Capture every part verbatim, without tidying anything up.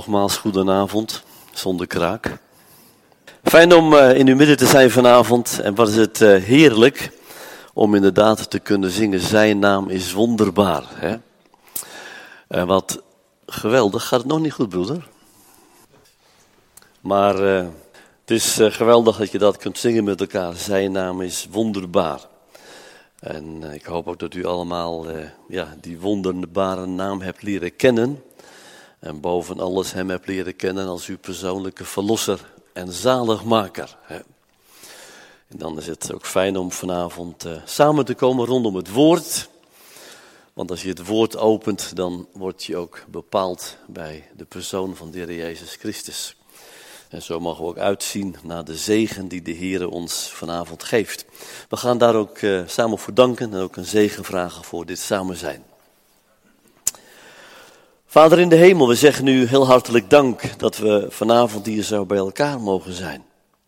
Nogmaals, goedenavond, zonder kraak. Fijn om uh, in uw midden te zijn vanavond. En wat is het uh, heerlijk om inderdaad te kunnen zingen. Zijn naam is wonderbaar. Hè? En wat geweldig. Gaat het nog niet goed, broeder? Maar uh, het is uh, geweldig dat je dat kunt zingen met elkaar. Zijn naam is wonderbaar. En uh, ik hoop ook dat u allemaal uh, ja, die wonderbare naam hebt leren kennen. En boven alles hem hebt leren kennen als uw persoonlijke verlosser en zaligmaker. Hè. En dan is het ook fijn om vanavond uh, samen te komen rondom het woord. Want als je het woord opent, dan word je ook bepaald bij de persoon van de Heer Jezus Christus. En zo mogen we ook uitzien naar de zegen die de Heer ons vanavond geeft. We gaan daar ook uh, samen voor danken en ook een zegen vragen voor dit samen zijn. Vader in de hemel, we zeggen u heel hartelijk dank dat we vanavond hier zo bij elkaar mogen zijn.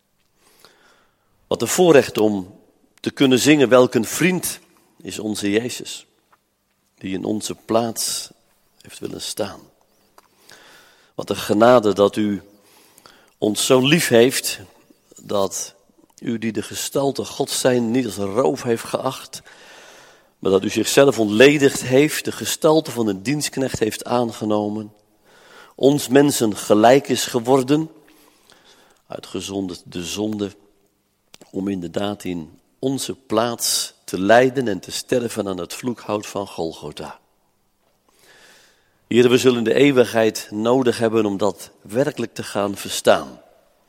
Wat een voorrecht om te kunnen zingen welk een vriend is onze Jezus, die in onze plaats heeft willen staan. Wat een genade dat u ons zo lief heeft, dat u die de gestalte Gods zijn niet als een roof heeft geacht, maar dat u zichzelf ontledigd heeft, de gestalte van een dienstknecht heeft aangenomen, ons mensen gelijk is geworden, uitgezonderd de zonde, om inderdaad in onze plaats te lijden en te sterven aan het vloekhout van Golgotha. Heer, we zullen de eeuwigheid nodig hebben om dat werkelijk te gaan verstaan.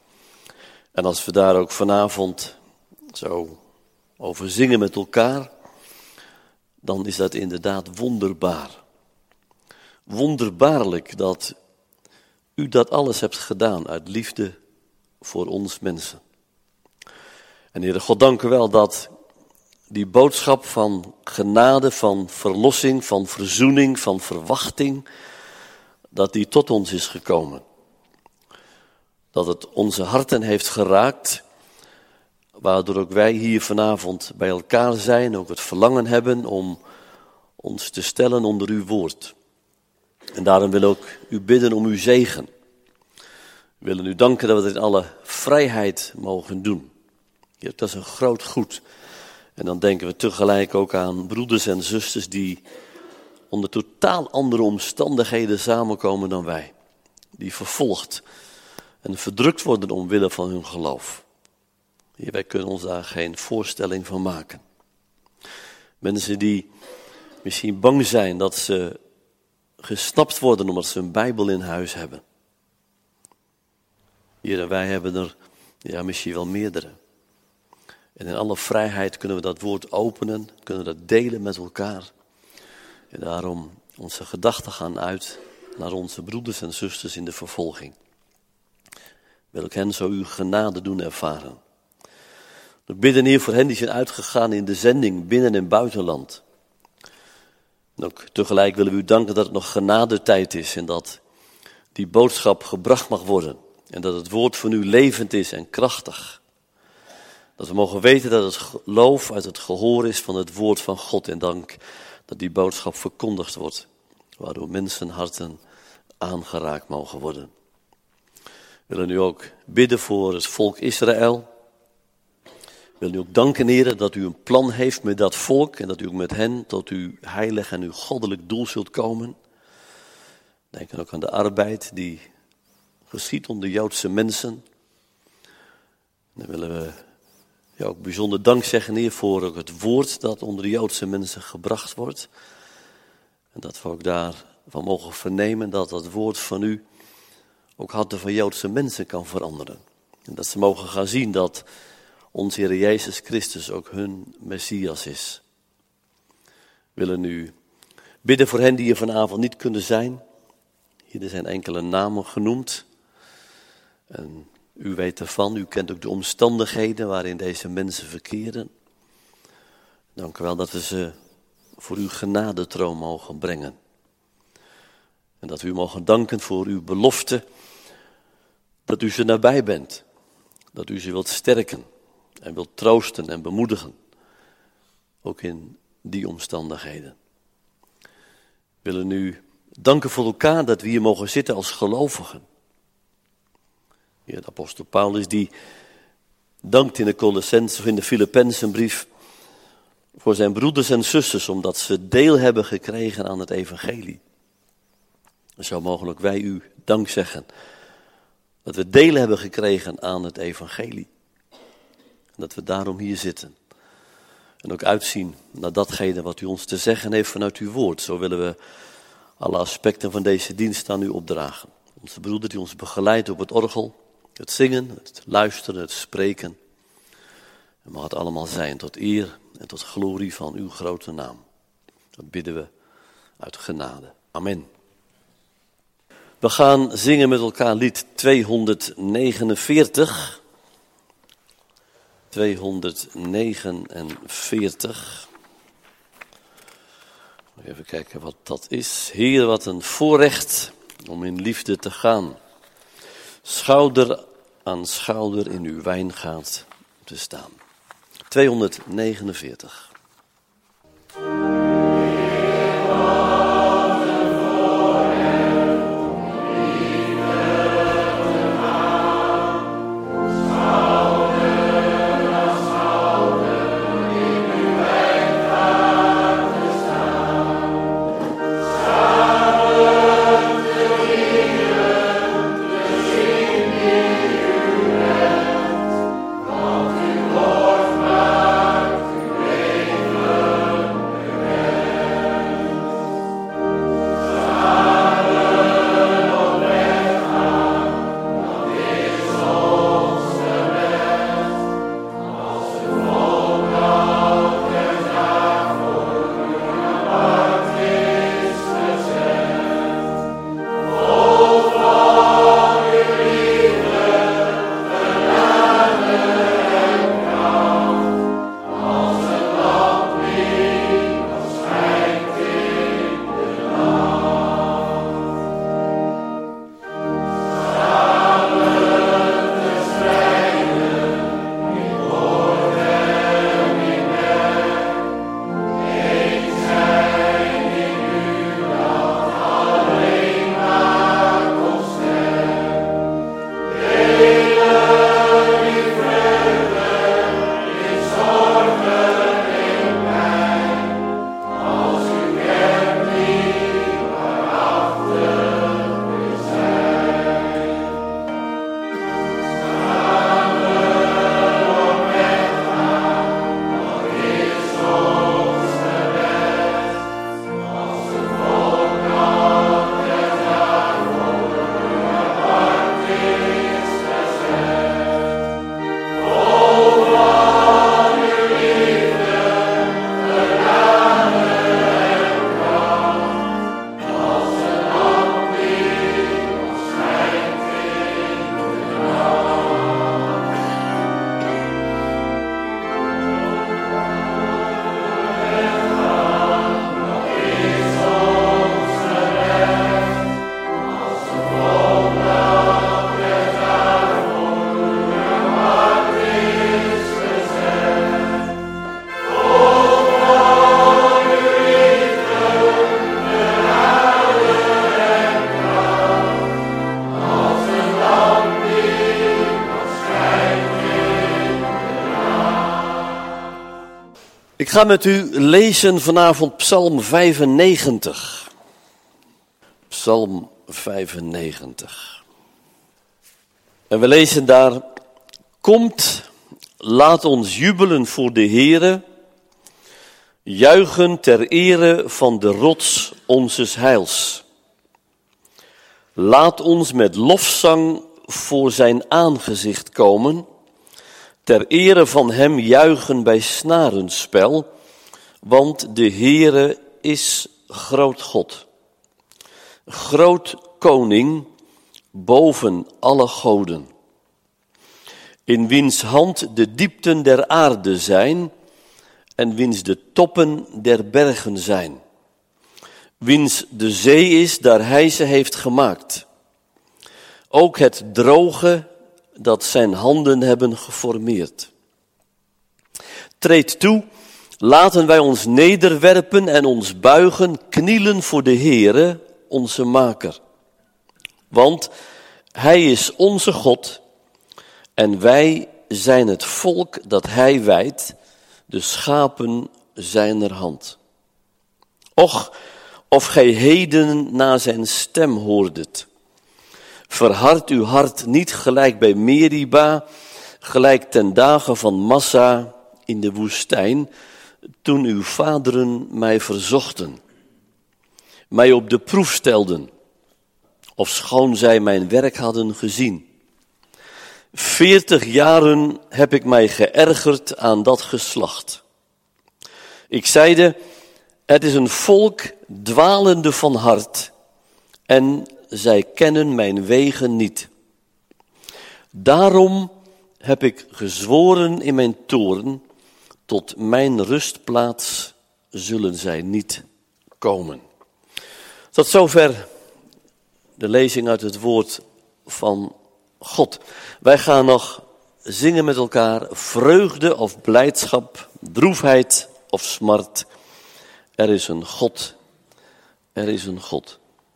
En als we daar ook vanavond zo over zingen met elkaar, dan is dat inderdaad wonderbaar. Wonderbaarlijk dat u dat alles hebt gedaan uit liefde voor ons mensen. En Heere God, dank u wel dat die boodschap van genade, van verlossing, van verzoening, van verwachting, dat die tot ons is gekomen. Dat het onze harten heeft geraakt, waardoor ook wij hier vanavond bij elkaar zijn, ook het verlangen hebben om ons te stellen onder uw woord. En daarom wil ik ook u bidden om uw zegen. We willen u danken dat we het in alle vrijheid mogen doen. Ja, dat is een groot goed. En dan denken we tegelijk ook aan broeders en zusters die onder totaal andere omstandigheden samenkomen dan wij. Die vervolgd en verdrukt worden omwille van hun geloof. Hier, wij kunnen ons daar geen voorstelling van maken. Mensen die misschien bang zijn dat ze gesnapt worden omdat ze een Bijbel in huis hebben. Hier, wij hebben er ja, misschien wel meerdere. En in alle vrijheid kunnen we dat woord openen, kunnen we dat delen met elkaar. En daarom onze gedachten gaan uit naar onze broeders en zusters in de vervolging. Wil ik hen zo uw genade doen ervaren. We bidden hier voor hen die zijn uitgegaan in de zending binnen- en buitenland. En ook tegelijk willen we u danken dat het nog genadetijd is en dat die boodschap gebracht mag worden. En dat het woord van u levend is en krachtig. Dat we mogen weten dat het geloof uit het gehoor is van het woord van God. En dank dat die boodschap verkondigd wordt, waardoor mensenharten aangeraakt mogen worden. We willen u ook bidden voor het volk Israël. We willen u ook danken, Heer, dat u een plan heeft met dat volk en dat u ook met hen tot uw heilig en uw goddelijk doel zult komen. Denk ook aan de arbeid die geschiet onder Joodse mensen. Dan willen we ja, ook bijzonder dank zeggen, Heer, voor ook het woord dat onder de Joodse mensen gebracht wordt. En dat we ook daarvan mogen vernemen dat dat woord van u ook harten van Joodse mensen kan veranderen. En dat ze mogen gaan zien dat onze Heer Jezus Christus ook hun Messias is. We willen u bidden voor hen die hier vanavond niet kunnen zijn. Hier zijn enkele namen genoemd. En u weet ervan, u kent ook de omstandigheden waarin deze mensen verkeren. Dank u wel dat we ze voor uw genadetroon mogen brengen. En dat we u mogen danken voor uw belofte, dat u ze nabij bent. Dat u ze wilt sterken en wilt troosten en bemoedigen. Ook in die omstandigheden. We willen u Danken voor elkaar dat we hier mogen zitten als gelovigen. Ja, de apostel Paulus die dankt in de Colossense of in de Filippenzenbrief voor zijn broeders en zusters, omdat ze deel hebben gekregen aan het evangelie. En zo mogen ook wij u dank zeggen, dat we deel hebben gekregen aan het evangelie. En dat we daarom hier zitten. En ook uitzien naar datgene wat u ons te zeggen heeft vanuit uw woord. Zo willen we alle aspecten van deze dienst aan u opdragen. Onze broeder die ons begeleidt op het orgel, het zingen, het luisteren, het spreken. En mag het allemaal zijn tot eer en tot glorie van uw grote naam. Dat bidden we uit genade. Amen. We gaan zingen met elkaar lied tweehonderdnegenenveertig. tweehonderdnegenenveertig. Even kijken wat dat is. Heer, wat een voorrecht om in liefde te gaan. Schouder aan schouder in uw wijngaard te staan. tweehonderdnegenenveertig. Ik ga met u lezen vanavond Psalm vijfennegentig. Psalm vijfennegentig. En we lezen daar: Komt, laat ons jubelen voor de Heere, juichen ter ere van de rots onzes heils. Laat ons met lofzang voor zijn aangezicht komen, ter ere van hem juichen bij snarenspel, want de Heere is groot God. Groot koning boven alle goden. In wiens hand de diepten der aarde zijn en wiens de toppen der bergen zijn. Wiens de zee is, daar hij ze heeft gemaakt. Ook het droge dat zijn handen hebben geformeerd. Treed toe, laten wij ons nederwerpen en ons buigen, knielen voor de Heere, onze maker. Want hij is onze God en wij zijn het volk dat hij wijdt, de schapen zijner hand. Och, of gij heden naar zijn stem hoordet. Verhard uw hart niet gelijk bij Meriba, gelijk ten dagen van Massa in de woestijn, toen uw vaderen mij verzochten, mij op de proef stelden, ofschoon zij mijn werk hadden gezien. Veertig jaren heb ik mij geërgerd aan dat geslacht. Ik zeide, het is een volk dwalende van hart, en zij kennen mijn wegen niet. Daarom heb ik gezworen in mijn toorn, tot mijn rustplaats zullen zij niet komen. Tot zover de lezing uit het woord van God. Wij gaan nog zingen met elkaar, vreugde of blijdschap, droefheid of smart. Er is een God, er is een God.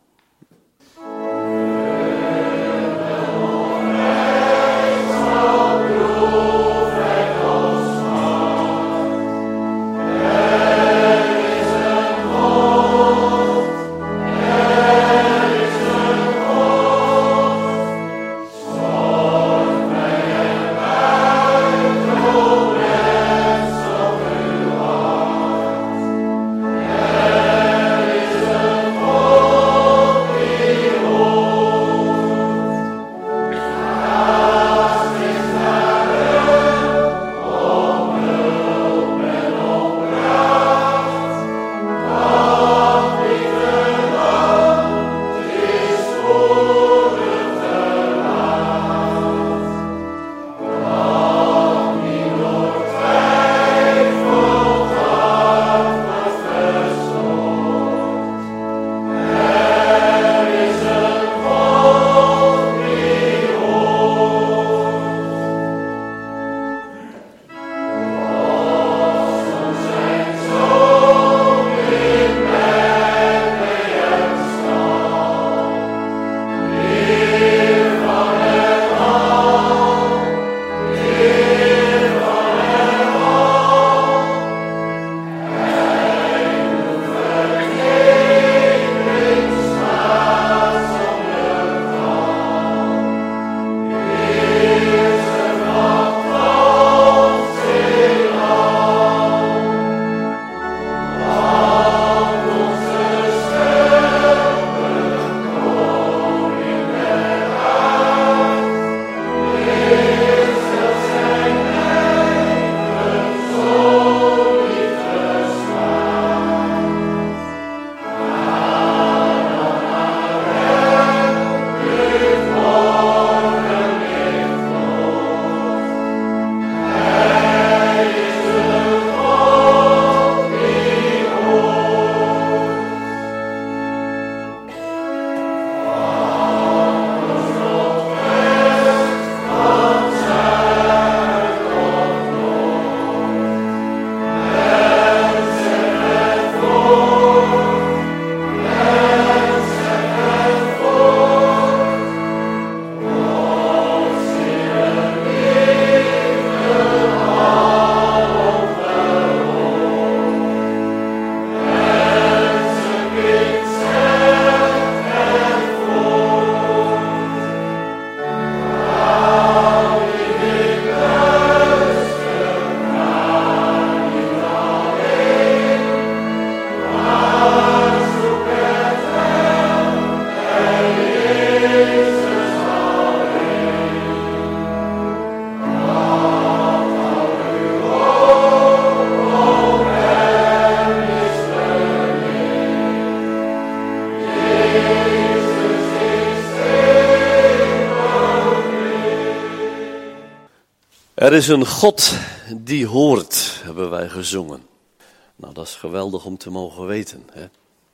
Er is een God die hoort, hebben wij gezongen. Nou, dat is geweldig om te mogen weten. Hè?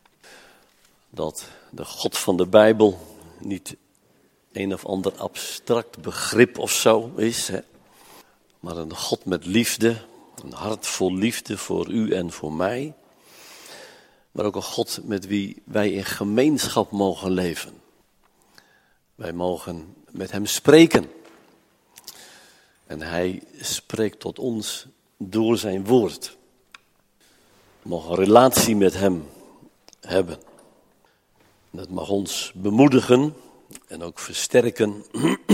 Dat de God van de Bijbel niet een of ander abstract begrip of zo is. Hè? Maar een God met liefde, een hart vol liefde voor u en voor mij. maar ook een God met wie wij in gemeenschap mogen leven. Wij mogen met hem spreken. En hij spreekt tot ons door zijn woord. We mogen een relatie met hem hebben. Dat mag ons bemoedigen en ook versterken.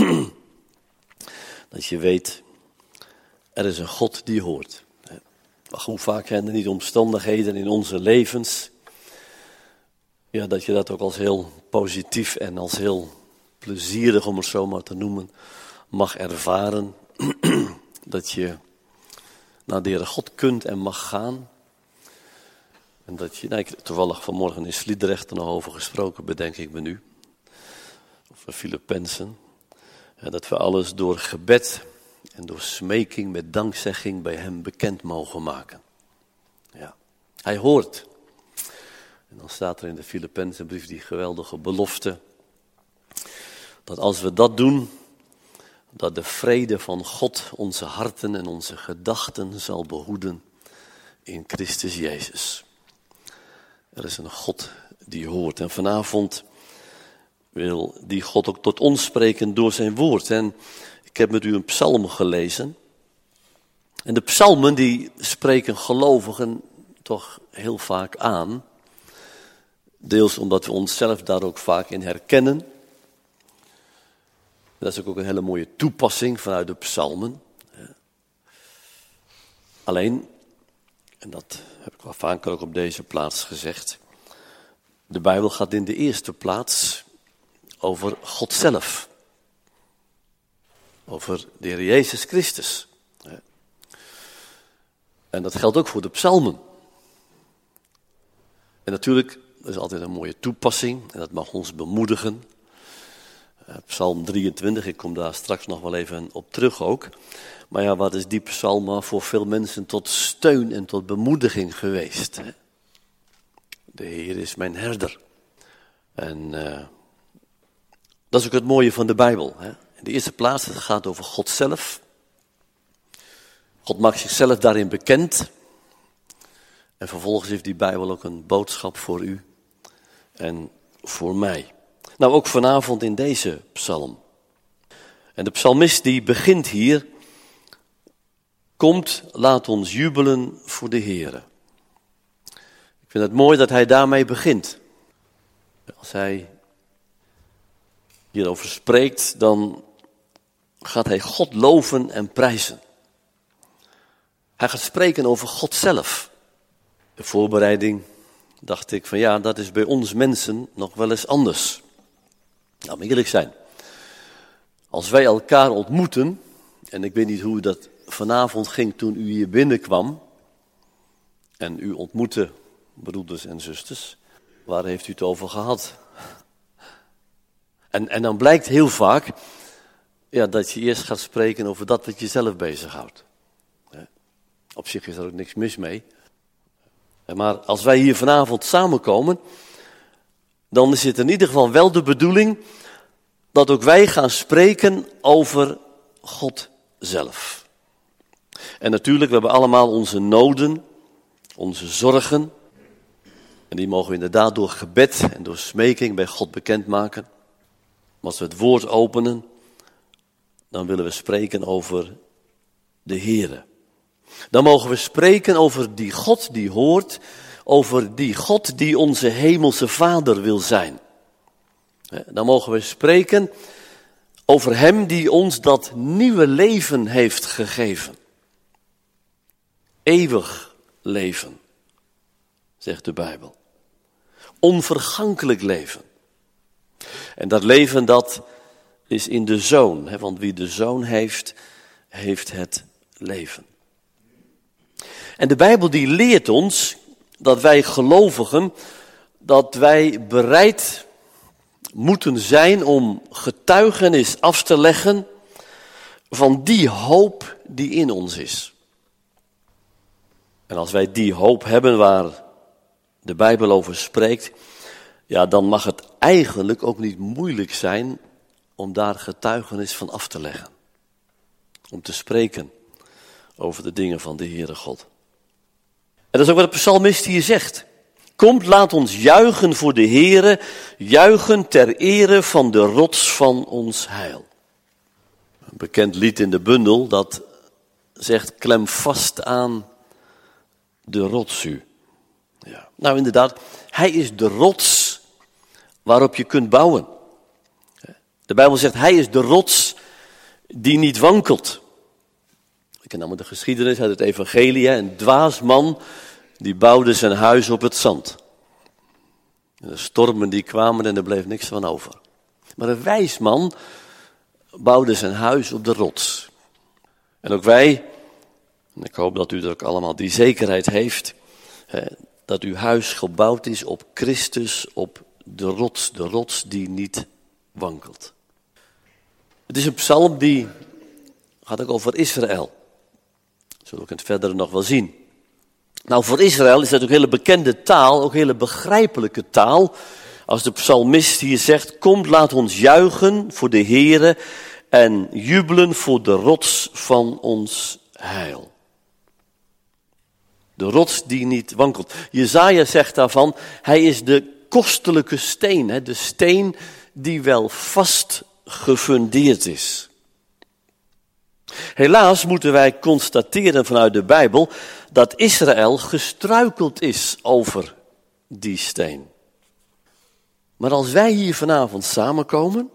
Dat je weet, er is een God die hoort. Maar hoe vaak zijn er niet omstandigheden in onze levens, ja, dat je dat ook als heel positief en als heel plezierig, om het zo maar te noemen, mag ervaren. Dat je naar de Heere God kunt en mag gaan. En dat je, nou, ik heb toevallig vanmorgen in Sliedrecht er nog over gesproken, bedenk ik me nu. Over Filippenzen. En dat we alles door gebed en door smeking met dankzegging bij hem bekend mogen maken. Ja, hij hoort. En dan staat er in de Filippenzenbrief die geweldige belofte. Dat als we dat doen, dat de vrede van God onze harten en onze gedachten zal behoeden in Christus Jezus. Er is een God die hoort. En vanavond wil die God ook tot ons spreken door zijn woord. En ik heb met u een psalm gelezen. En de psalmen die spreken gelovigen toch heel vaak aan. Deels omdat we onszelf daar ook vaak in herkennen. Dat is ook een hele mooie toepassing vanuit de psalmen. Alleen, en dat heb ik wel vaker ook op deze plaats gezegd. De Bijbel gaat in de eerste plaats over God zelf. Over de Heer Jezus Christus. En dat geldt ook voor de psalmen. En natuurlijk, dat is altijd een mooie toepassing en dat mag ons bemoedigen. Psalm drieëntwintig, ik kom daar straks nog wel even op terug ook. Maar ja, wat is die psalm voor veel mensen tot steun en tot bemoediging geweest. Hè? De Heer is mijn herder. En uh, dat is ook het mooie van de Bijbel. Hè? In de eerste plaats, het gaat over God zelf. God maakt zichzelf daarin bekend. En vervolgens heeft die Bijbel ook een boodschap voor u en voor mij. Nou, ook vanavond in deze psalm. En de psalmist die begint hier. Komt, laat ons jubelen voor de Heere. Ik vind het mooi dat hij daarmee begint. Als hij hierover spreekt, dan gaat hij God loven en prijzen. Hij gaat spreken over God zelf. De voorbereiding dacht ik van ja, dat is bij ons mensen nog wel eens anders. Nou, maar eerlijk zijn. Als wij elkaar ontmoeten, en ik weet niet hoe dat vanavond ging toen u hier binnenkwam, en u ontmoette broeders en zusters, waar heeft u het over gehad? En, en dan blijkt heel vaak ja, dat je eerst gaat spreken over dat wat je zelf bezighoudt. Op zich is er ook niks mis mee. Maar als wij hier vanavond samenkomen, dan is het in ieder geval wel de bedoeling dat ook wij gaan spreken over God zelf. En natuurlijk, we hebben allemaal onze noden, onze zorgen. En die mogen we inderdaad door gebed en door smeking bij God bekendmaken. Maar als we het woord openen, dan willen we spreken over de Heere. Dan mogen we spreken over die God die hoort, over die God die onze hemelse Vader wil zijn. Dan mogen we spreken over hem die ons dat nieuwe leven heeft gegeven. Eeuwig leven, zegt de Bijbel. Onvergankelijk leven. En dat leven dat is in de Zoon, hè, want wie de Zoon heeft, heeft het leven. En de Bijbel die leert ons dat wij gelovigen, dat wij bereid moeten zijn om getuigenis af te leggen van die hoop die in ons is. En als wij die hoop hebben waar de Bijbel over spreekt, ja, dan mag het eigenlijk ook niet moeilijk zijn om daar getuigenis van af te leggen. Om te spreken over de dingen van de Heere God. En dat is ook wat de psalmist hier zegt. Komt, laat ons juichen voor de Heere, juichen ter ere van de rots van ons heil. Een bekend lied in de bundel dat zegt, klem vast aan de rots u. Ja. Nou inderdaad, hij is de rots waarop je kunt bouwen. De Bijbel zegt, hij is de rots die niet wankelt. Ik ken allemaal de geschiedenis uit het evangelie. Een dwaas man, die bouwde zijn huis op het zand. En de stormen die kwamen en er bleef niks van over. Maar een wijs man bouwde zijn huis op de rots. En ook wij, en ik hoop dat u er ook allemaal die zekerheid heeft, dat uw huis gebouwd is op Christus, op de rots, de rots die niet wankelt. Het is een psalm die gaat ook over Israël. Dat zullen we het verder nog wel zien. Nou, voor Israël is dat ook hele bekende taal, ook hele begrijpelijke taal. Als de psalmist hier zegt, komt, laat ons juichen voor de Heere en jubelen voor de rots van ons heil. De rots die niet wankelt. Jesaja zegt daarvan, hij is de kostelijke steen, hè, de steen die wel vast gefundeerd is. Helaas moeten wij constateren vanuit de Bijbel dat Israël gestruikeld is over die steen. Maar als wij hier vanavond samenkomen,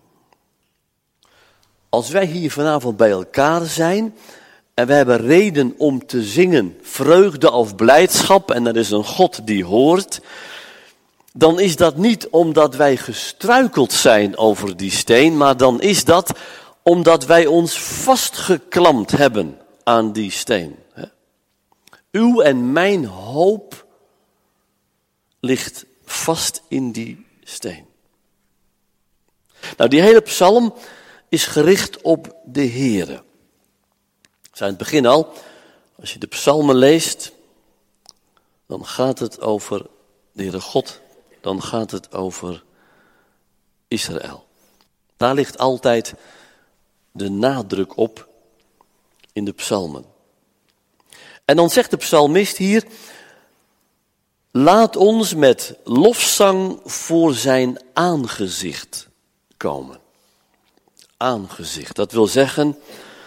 als wij hier vanavond bij elkaar zijn en we hebben reden om te zingen, vreugde of blijdschap, en er is een God die hoort, dan is dat niet omdat wij gestruikeld zijn over die steen, maar dan is dat omdat wij ons vastgeklampt hebben aan die steen. Uw en mijn hoop ligt vast in die steen. Nou, die hele psalm is gericht op de Heere. Ik zei in het begin al, als je de psalmen leest, dan gaat het over de Heere God, dan gaat het over Israël. Daar ligt altijd de nadruk op in de psalmen. En dan zegt de psalmist hier, laat ons met lofzang voor zijn aangezicht komen. Aangezicht, dat wil zeggen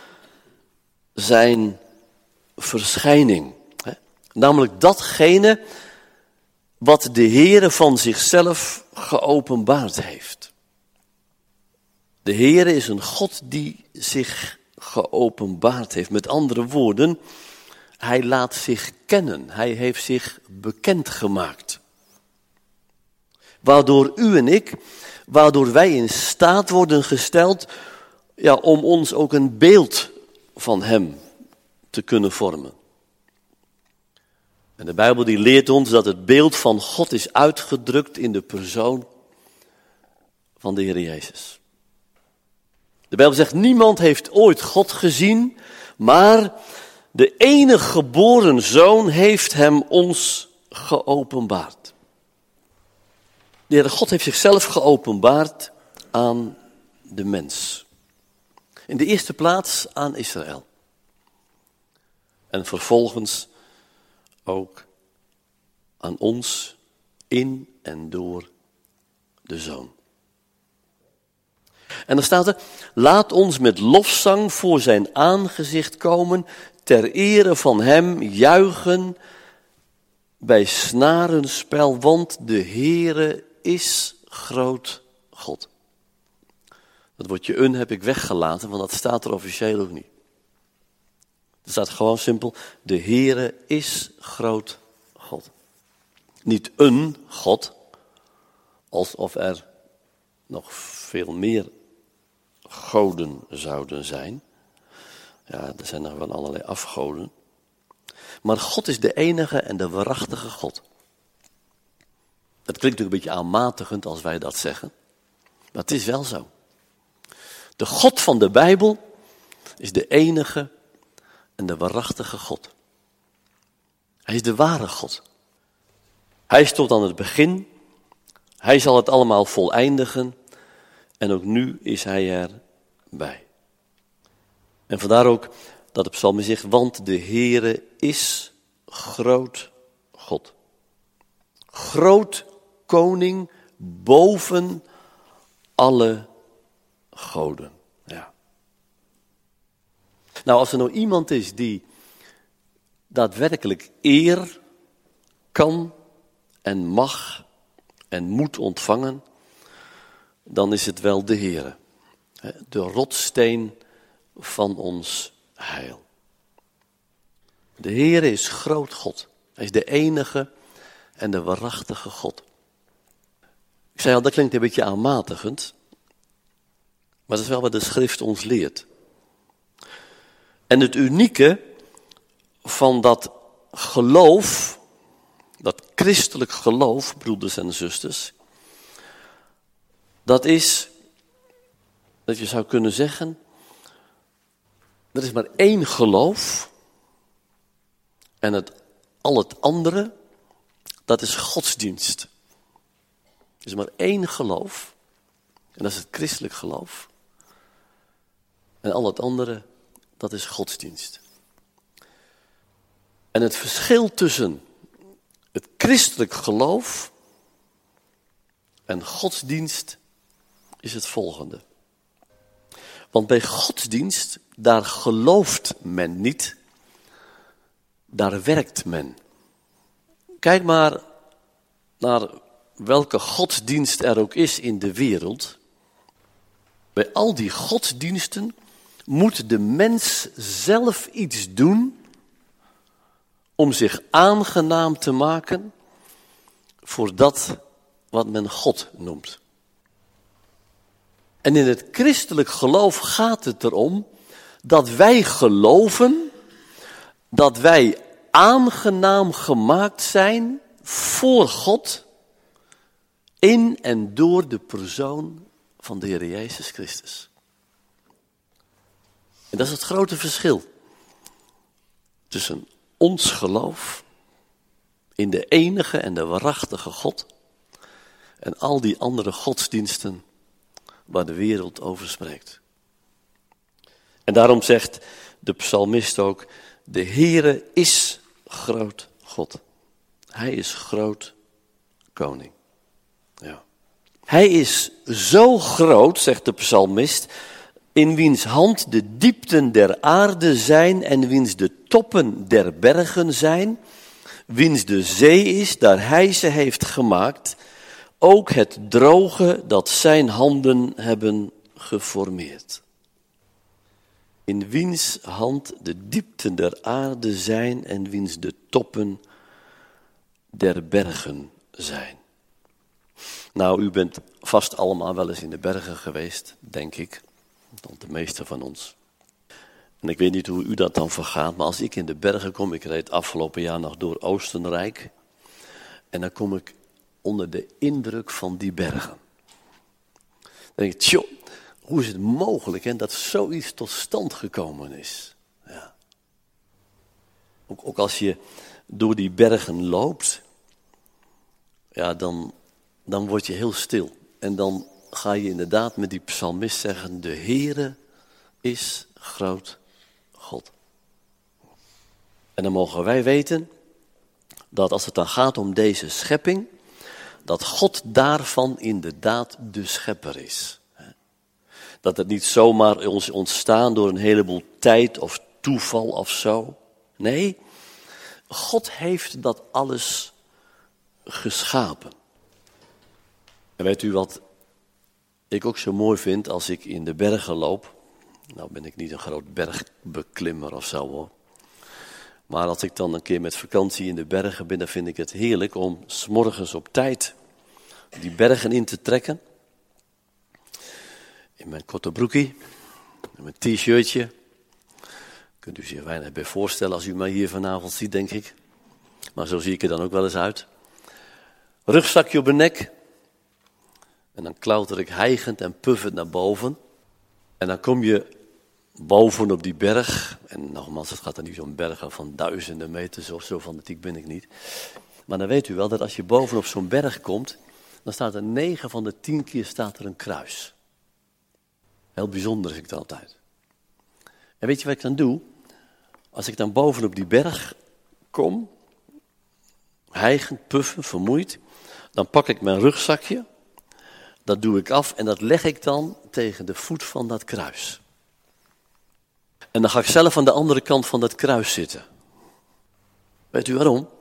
zijn verschijning. Hè? Namelijk datgene wat de Heere van zichzelf geopenbaard heeft. De Heere is een God die zich geopenbaard heeft. Met andere woorden, hij laat zich kennen. Hij heeft zich bekendgemaakt. Waardoor u en ik, waardoor wij in staat worden gesteld, ja, om ons ook een beeld van hem te kunnen vormen. En de Bijbel die leert ons dat het beeld van God is uitgedrukt in de persoon van de Heer Jezus. De Bijbel zegt, niemand heeft ooit God gezien, maar de enige geboren Zoon heeft hem ons geopenbaard. De Heere God heeft zichzelf geopenbaard aan de mens. In de eerste plaats aan Israël. En vervolgens ook aan ons in en door de Zoon. En dan staat er, laat ons met lofzang voor zijn aangezicht komen, ter ere van hem juichen bij snarenspel, want de Heere is groot God. Dat woordje een heb ik weggelaten, want dat staat er officieel ook niet. Er staat gewoon simpel, de Heere is groot God. Niet een God, alsof er nog veel meer goden zouden zijn. Ja, er zijn nog wel allerlei afgoden. Maar God is de enige en de waarachtige God. Het klinkt natuurlijk een beetje aanmatigend als wij dat zeggen. Maar het is wel zo. De God van de Bijbel is de enige en de waarachtige God. Hij is de ware God. Hij is tot aan het begin. Hij zal het allemaal voleindigen. En ook nu is hij erbij. En vandaar ook dat de psalm zegt, want de Heere is groot God. groot koning boven alle goden. Ja. Nou, als er nou iemand is die daadwerkelijk eer kan en mag en moet ontvangen, dan is het wel de Heere. De rotssteen van ons heil. De Heere is groot God. Hij is de enige en de waarachtige God. Ik zei al, dat klinkt een beetje aanmatigend. Maar dat is wel wat de schrift ons leert. En het unieke van dat geloof, dat christelijk geloof, broeders en zusters, dat is, dat je zou kunnen zeggen, er is maar één geloof en het, al het andere, dat is godsdienst. Er is maar één geloof en dat is het christelijk geloof. En al het andere, dat is godsdienst. En het verschil tussen het christelijk geloof en godsdienst is het volgende. Want bij godsdienst, daar gelooft men niet, daar werkt men. Kijk maar naar welke godsdienst er ook is in de wereld. Bij al die godsdiensten moet de mens zelf iets doen om zich aangenaam te maken voor dat wat men God noemt. En in het christelijk geloof gaat het erom dat wij geloven dat wij aangenaam gemaakt zijn voor God in en door de persoon van de Heer Jezus Christus. En dat is het grote verschil tussen ons geloof in de enige en de waarachtige God en al die andere godsdiensten waar de wereld over spreekt. En daarom zegt de psalmist ook, de Heere is groot God. Hij is groot koning. Ja. Hij is zo groot, zegt de psalmist, in wiens hand de diepten der aarde zijn en wiens de toppen der bergen zijn, wiens de zee is, daar hij ze heeft gemaakt, ook het droge dat zijn handen hebben geformeerd. In wiens hand de diepten der aarde zijn en wiens de toppen der bergen zijn. Nou, u bent vast allemaal wel eens in de bergen geweest, denk ik. Want de meeste van ons. En ik weet niet hoe u dat dan vergaat, maar als ik in de bergen kom, ik reed afgelopen jaar nog door Oostenrijk. En dan kom ik onder de indruk van die bergen. Dan denk ik, tjoh, hoe is het mogelijk hè, dat zoiets tot stand gekomen is? Ja. Ook, ook als je door die bergen loopt, ja, dan, dan word je heel stil. En dan ga je inderdaad met die psalmist zeggen, de Heere is groot God. En dan mogen wij weten dat als het dan gaat om deze schepping, dat God daarvan inderdaad de schepper is. Dat het niet zomaar ons ontstaan door een heleboel tijd of toeval of zo. Nee, God heeft dat alles geschapen. En weet u wat ik ook zo mooi vind als ik in de bergen loop? Nou ben ik niet een groot bergbeklimmer of zo hoor. Maar als ik dan een keer met vakantie in de bergen ben, dan vind ik het heerlijk om 's morgens op tijd die bergen in te trekken. In mijn korte broekie, in mijn t-shirtje. Kunt u zich weinig bij voorstellen als u mij hier vanavond ziet, denk ik. Maar zo zie ik er dan ook wel eens uit. Rugzakje op mijn nek. En dan klauter ik hijgend en puffend naar boven. En dan kom je boven op die berg. En nogmaals, het gaat er niet om bergen van duizenden meters of zo, fanatiek ben ik niet. Maar dan weet u wel dat als je boven op zo'n berg komt, dan staat er negen van de tien keer staat er een kruis. Heel bijzonder is het altijd. En weet je wat ik dan doe? Als ik dan boven op die berg kom, hijgend, puffen, vermoeid. Dan pak ik mijn rugzakje, dat doe ik af en dat leg ik dan tegen de voet van dat kruis. En dan ga ik zelf aan de andere kant van dat kruis zitten. Weet u waarom?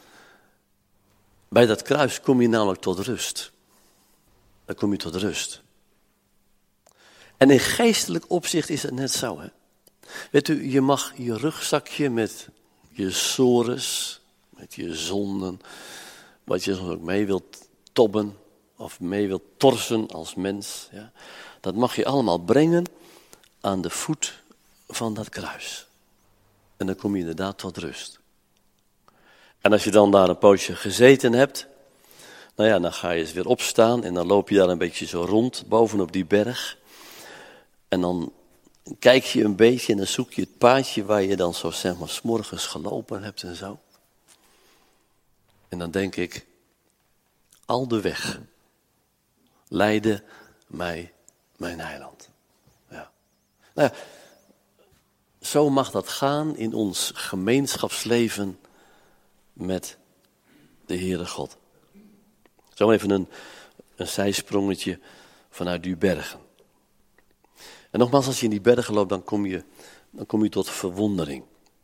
Bij dat kruis kom je namelijk tot rust. Dan kom je tot rust. En in geestelijk opzicht is het net zo. Hè? Weet u, je mag je rugzakje met je sores, met je zonden, wat je soms ook mee wilt tobben of mee wilt torsen als mens. Ja? Dat mag je allemaal brengen aan de voet van dat kruis. En dan kom je inderdaad tot rust. En als je dan daar een poosje gezeten hebt, nou ja, dan ga je eens weer opstaan en dan loop je daar een beetje zo rond bovenop die berg. En dan kijk je een beetje en dan zoek je het paadje waar je dan zo zeg maar 's morgens gelopen hebt en zo. En dan denk ik, al de weg leidde mij mijn heiland. Ja. Nou ja, zo mag dat gaan in ons gemeenschapsleven met de Heere God. Zo even een, een zijsprongetje vanuit die bergen. En nogmaals, als je in die bergen loopt, dan kom je, dan kom je tot verwondering.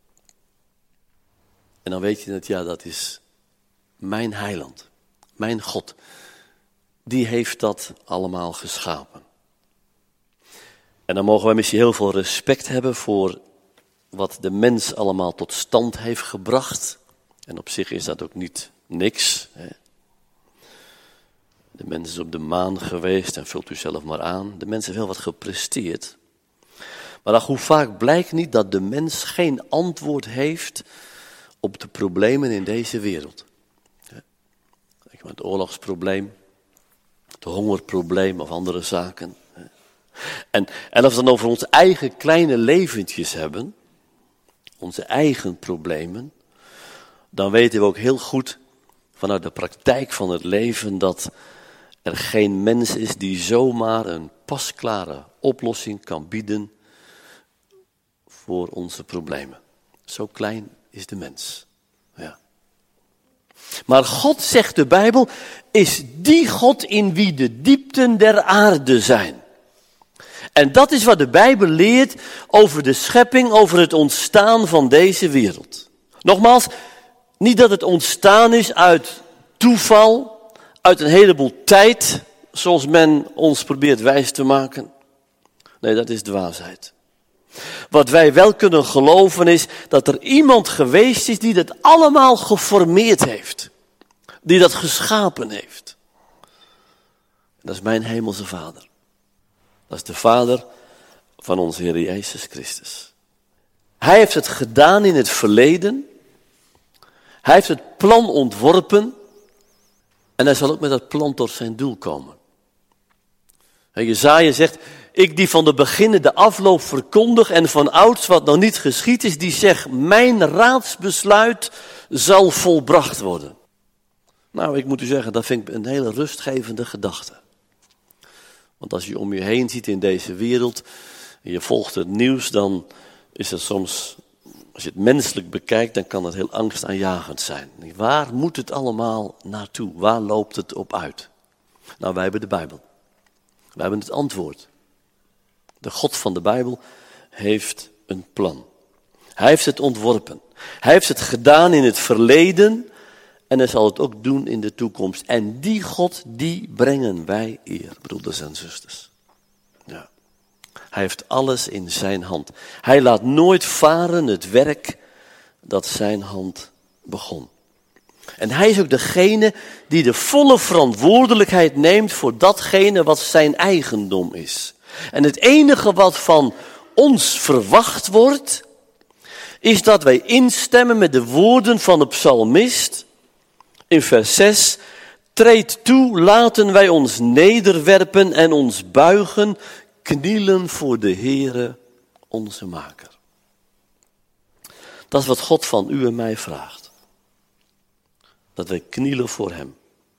En dan weet je dat, ja, dat is mijn heiland, mijn God. Die heeft dat allemaal geschapen. En dan mogen wij misschien heel veel respect hebben voor wat de mens allemaal tot stand heeft gebracht. En op zich is dat ook niet niks. Hè. De mens is op de maan geweest en vult u zelf maar aan. De mens heeft heel wat gepresteerd. Maar ach, hoe vaak blijkt niet dat de mens geen antwoord heeft op de problemen in deze wereld. Het oorlogsprobleem, het hongerprobleem of andere zaken. En, en als we het dan over onze eigen kleine leventjes hebben, onze eigen problemen, dan weten we ook heel goed vanuit de praktijk van het leven dat er geen mens is die zomaar een pasklare oplossing kan bieden voor onze problemen. Zo klein is de mens. Ja. Maar God, zegt de Bijbel, is die God in wie de diepten der aarde zijn. En dat is wat de Bijbel leert over de schepping, over het ontstaan van deze wereld. Nogmaals, niet dat het ontstaan is uit toeval, uit een heleboel tijd, zoals men ons probeert wijs te maken. Nee, dat is dwaasheid. Wat wij wel kunnen geloven is dat er iemand geweest is die dat allemaal geformeerd heeft. Die dat geschapen heeft. Dat is mijn hemelse Vader. Dat is de Vader van onze Heer Jezus Christus. Hij heeft het gedaan in het verleden. Hij heeft het plan ontworpen. En hij zal ook met dat plan tot zijn doel komen. En Jesaja zegt, ik die van de beginnen de afloop verkondig en van ouds wat nog niet geschied is, die zegt, mijn raadsbesluit zal volbracht worden. Nou, ik moet u zeggen, dat vind ik een hele rustgevende gedachte. Want als je om je heen ziet in deze wereld, en je volgt het nieuws, dan is het soms, als je het menselijk bekijkt, dan kan het heel angstaanjagend zijn. Waar moet het allemaal naartoe? Waar loopt het op uit? Nou, wij hebben de Bijbel. Wij hebben het antwoord. De God van de Bijbel heeft een plan. Hij heeft het ontworpen. Hij heeft het gedaan in het verleden en hij zal het ook doen in de toekomst. En die God, die brengen wij eer, broeders en zusters. Ja. Hij heeft alles in zijn hand. Hij laat nooit varen het werk dat zijn hand begon. En hij is ook degene die de volle verantwoordelijkheid neemt voor datgene wat zijn eigendom is. En het enige wat van ons verwacht wordt, is dat wij instemmen met de woorden van de psalmist in vers zes. Treed toe, laten wij ons nederwerpen en ons buigen, knielen voor de Heere, onze Maker. Dat is wat God van u en mij vraagt. Dat wij knielen voor hem.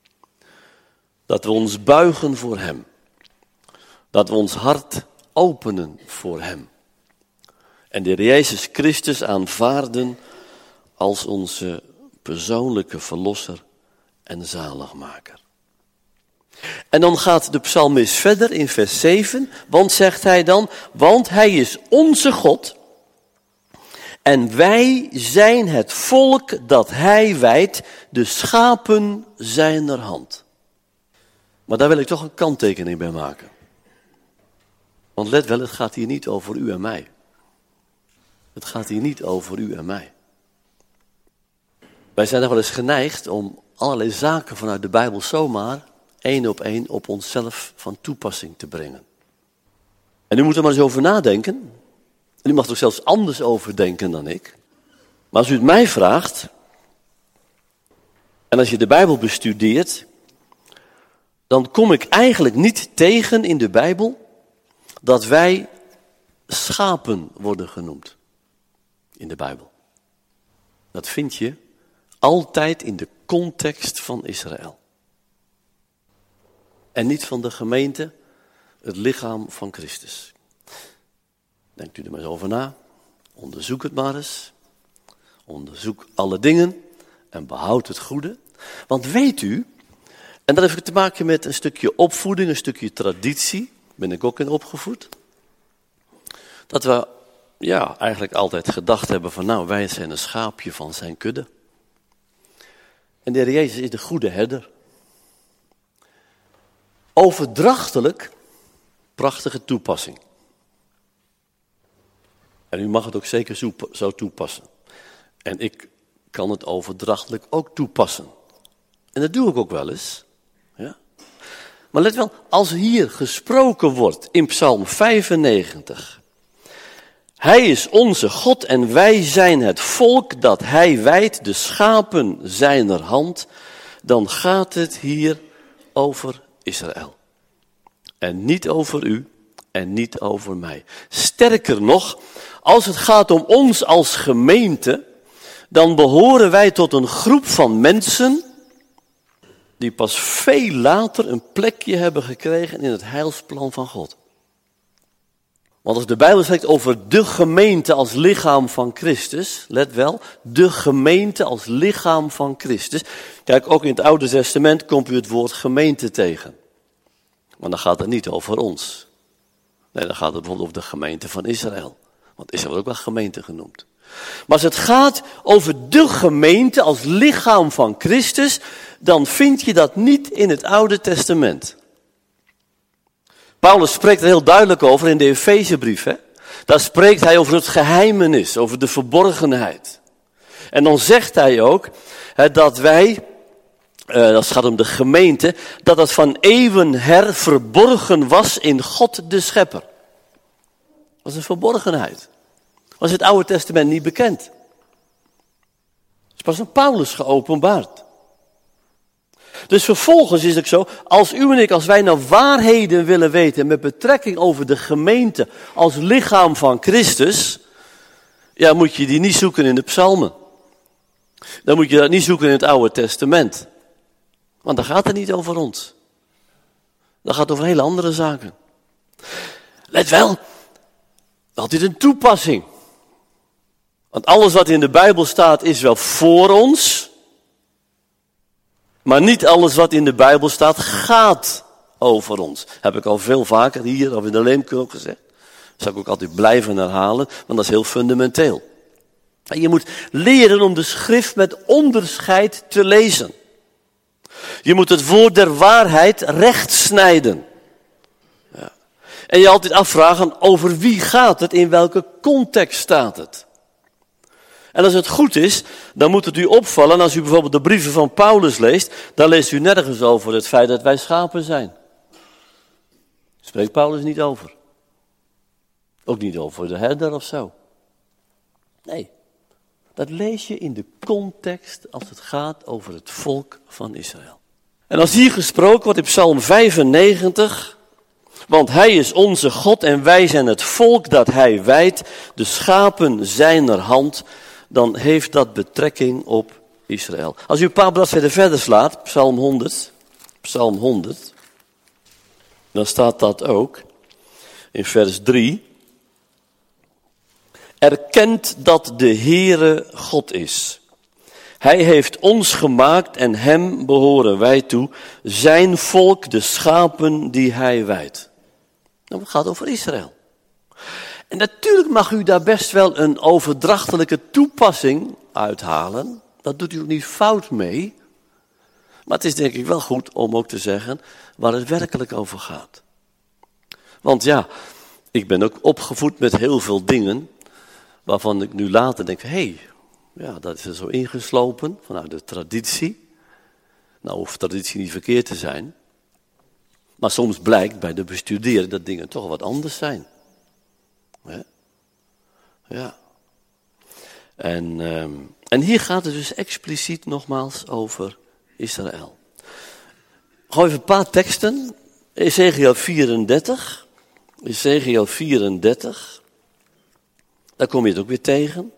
Dat we ons buigen voor hem. Dat we ons hart openen voor hem. En de Heer Jezus Christus aanvaarden als onze persoonlijke verlosser en zaligmaker. En dan gaat de psalmist verder in vers zeven, want zegt hij dan, want hij is onze God en wij zijn het volk dat hij wijdt, de schapen zijner hand. Maar daar wil ik toch een kanttekening bij maken. Want let wel, het gaat hier niet over u en mij. Het gaat hier niet over u en mij. Wij zijn nog wel eens geneigd om allerlei zaken vanuit de Bijbel zomaar één op één op onszelf van toepassing te brengen. En u moet er maar eens over nadenken. En u mag er zelfs anders over denken dan ik. Maar als u het mij vraagt, en als je de Bijbel bestudeert, dan kom ik eigenlijk niet tegen in de Bijbel dat wij schapen worden genoemd. In de Bijbel. Dat vind je altijd in de context van Israël. En niet van de gemeente, het lichaam van Christus. Denkt u er maar eens over na. Onderzoek het maar eens. Onderzoek alle dingen en behoud het goede. Want weet u, en dat heeft te maken met een stukje opvoeding, een stukje traditie, ben ik ook in opgevoed, dat we ja, eigenlijk altijd gedacht hebben van nou, wij zijn een schaapje van zijn kudde. En de Heer Jezus is de goede herder. Overdrachtelijk, prachtige toepassing. En u mag het ook zeker zo, zo toepassen. En ik kan het overdrachtelijk ook toepassen. En dat doe ik ook wel eens. Ja. Maar let wel, als hier gesproken wordt in Psalm vijfennegentig. Hij is onze God en wij zijn het volk dat hij wijdt, de schapen zijner hand. Dan gaat het hier over Israël. En niet over u en niet over mij. Sterker nog, als het gaat om ons als gemeente, dan behoren wij tot een groep van mensen die pas veel later een plekje hebben gekregen in het heilsplan van God. Want als de Bijbel spreekt over de gemeente als lichaam van Christus, let wel, de gemeente als lichaam van Christus. Kijk, ook in het Oude Testament komt u het woord gemeente tegen. Maar dan gaat het niet over ons. Nee, dan gaat het bijvoorbeeld over de gemeente van Israël. Want Israël wordt ook wel gemeente genoemd. Maar als het gaat over de gemeente als lichaam van Christus, dan vind je dat niet in het Oude Testament. Paulus spreekt er heel duidelijk over in de Efezebrief. Hè? Daar spreekt hij over het geheimenis, over de verborgenheid. En dan zegt hij ook hè, dat wij, uh, dat gaat om de gemeente, dat het van eeuwen her verborgen was in God de Schepper. Dat was een verborgenheid. Was het Oude Testament niet bekend. Het is pas aan Paulus geopenbaard. Dus vervolgens is het zo, als u en ik, als wij nou waarheden willen weten met betrekking over de gemeente als lichaam van Christus, ja, moet je die niet zoeken in de psalmen. Dan moet je dat niet zoeken in het Oude Testament. Want dan gaat het niet over ons. Dan gaat het over hele andere zaken. Let wel, altijd een toepassing. Want alles wat in de Bijbel staat is wel voor ons. Maar niet alles wat in de Bijbel staat gaat over ons. Heb ik al veel vaker hier of in de Leemkerk gezegd. Dat zou ik ook altijd blijven herhalen, want dat is heel fundamenteel. En je moet leren om de schrift met onderscheid te lezen. Je moet het woord der waarheid recht snijden. Ja. En je altijd afvragen, over wie gaat het, in welke context staat het? En als het goed is, dan moet het u opvallen, als u bijvoorbeeld de brieven van Paulus leest, dan leest u nergens over het feit dat wij schapen zijn. Spreekt Paulus niet over. Ook niet over de herder of zo. Nee, dat lees je in de context als het gaat over het volk van Israël. En als hier gesproken wordt in Psalm vijfennegentig, want hij is onze God en wij zijn het volk dat hij wijdt, de schapen zijner hand, dan heeft dat betrekking op Israël. Als u een paar bladzijden verder slaat, Psalm honderd, Psalm honderd, dan staat dat ook in vers drie. Erkent dat de Heere God is. Hij heeft ons gemaakt en hem behoren wij toe, zijn volk, de schapen die hij wijdt. Nou, het gaat over Israël. En natuurlijk mag u daar best wel een overdrachtelijke toepassing uithalen. Dat doet u ook niet fout mee. Maar het is denk ik wel goed om ook te zeggen waar het werkelijk over gaat. Want ja, ik ben ook opgevoed met heel veel dingen waarvan ik nu later denk, hé, hey, ja, dat is er zo ingeslopen vanuit de traditie. Nou, hoeft traditie niet verkeerd te zijn. Maar soms blijkt bij de bestuderen dat dingen toch wat anders zijn. Ja. ja. En, um, en hier gaat het dus expliciet nogmaals over Israël. Gewoon even een paar teksten. Ezekiel vierendertig. Ezekiel vierendertig. Daar kom je het ook weer tegen.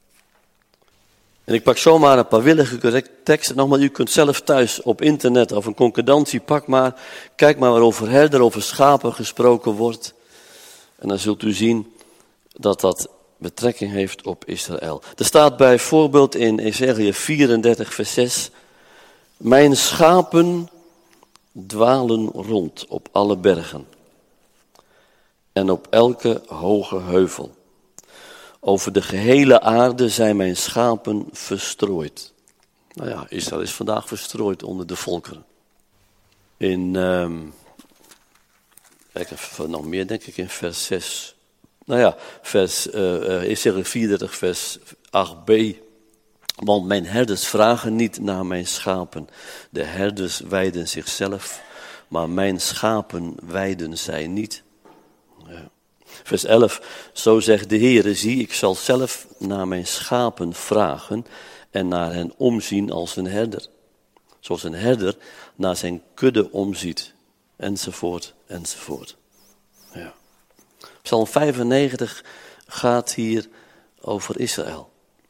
En ik pak zomaar een paar willige teksten. Nogmaals, u kunt zelf thuis op internet of een concordantie, pak maar. Kijk maar waarover herder, over schapen gesproken wordt. En dan zult u zien dat dat betrekking heeft op Israël. Er staat bijvoorbeeld in Ezekiel vierendertig vers zes. Mijn schapen dwalen rond op alle bergen. En op elke hoge heuvel. Over de gehele aarde zijn mijn schapen verstrooid. Nou ja, Israël is vandaag verstrooid onder de volkeren. In, um, ik heb nog meer denk ik in vers zes. Nou ja, vers, uh, Ezekiel vierendertig vers acht b. Want mijn herders vragen niet naar mijn schapen. De herders wijden zichzelf, maar mijn schapen wijden zij niet. Ja. Vers elf, zo zegt de Heere, zie, ik zal zelf naar mijn schapen vragen en naar hen omzien als een herder. Zoals een herder naar zijn kudde omziet, enzovoort, enzovoort. Ja. Psalm vijfennegentig gaat hier over Israël.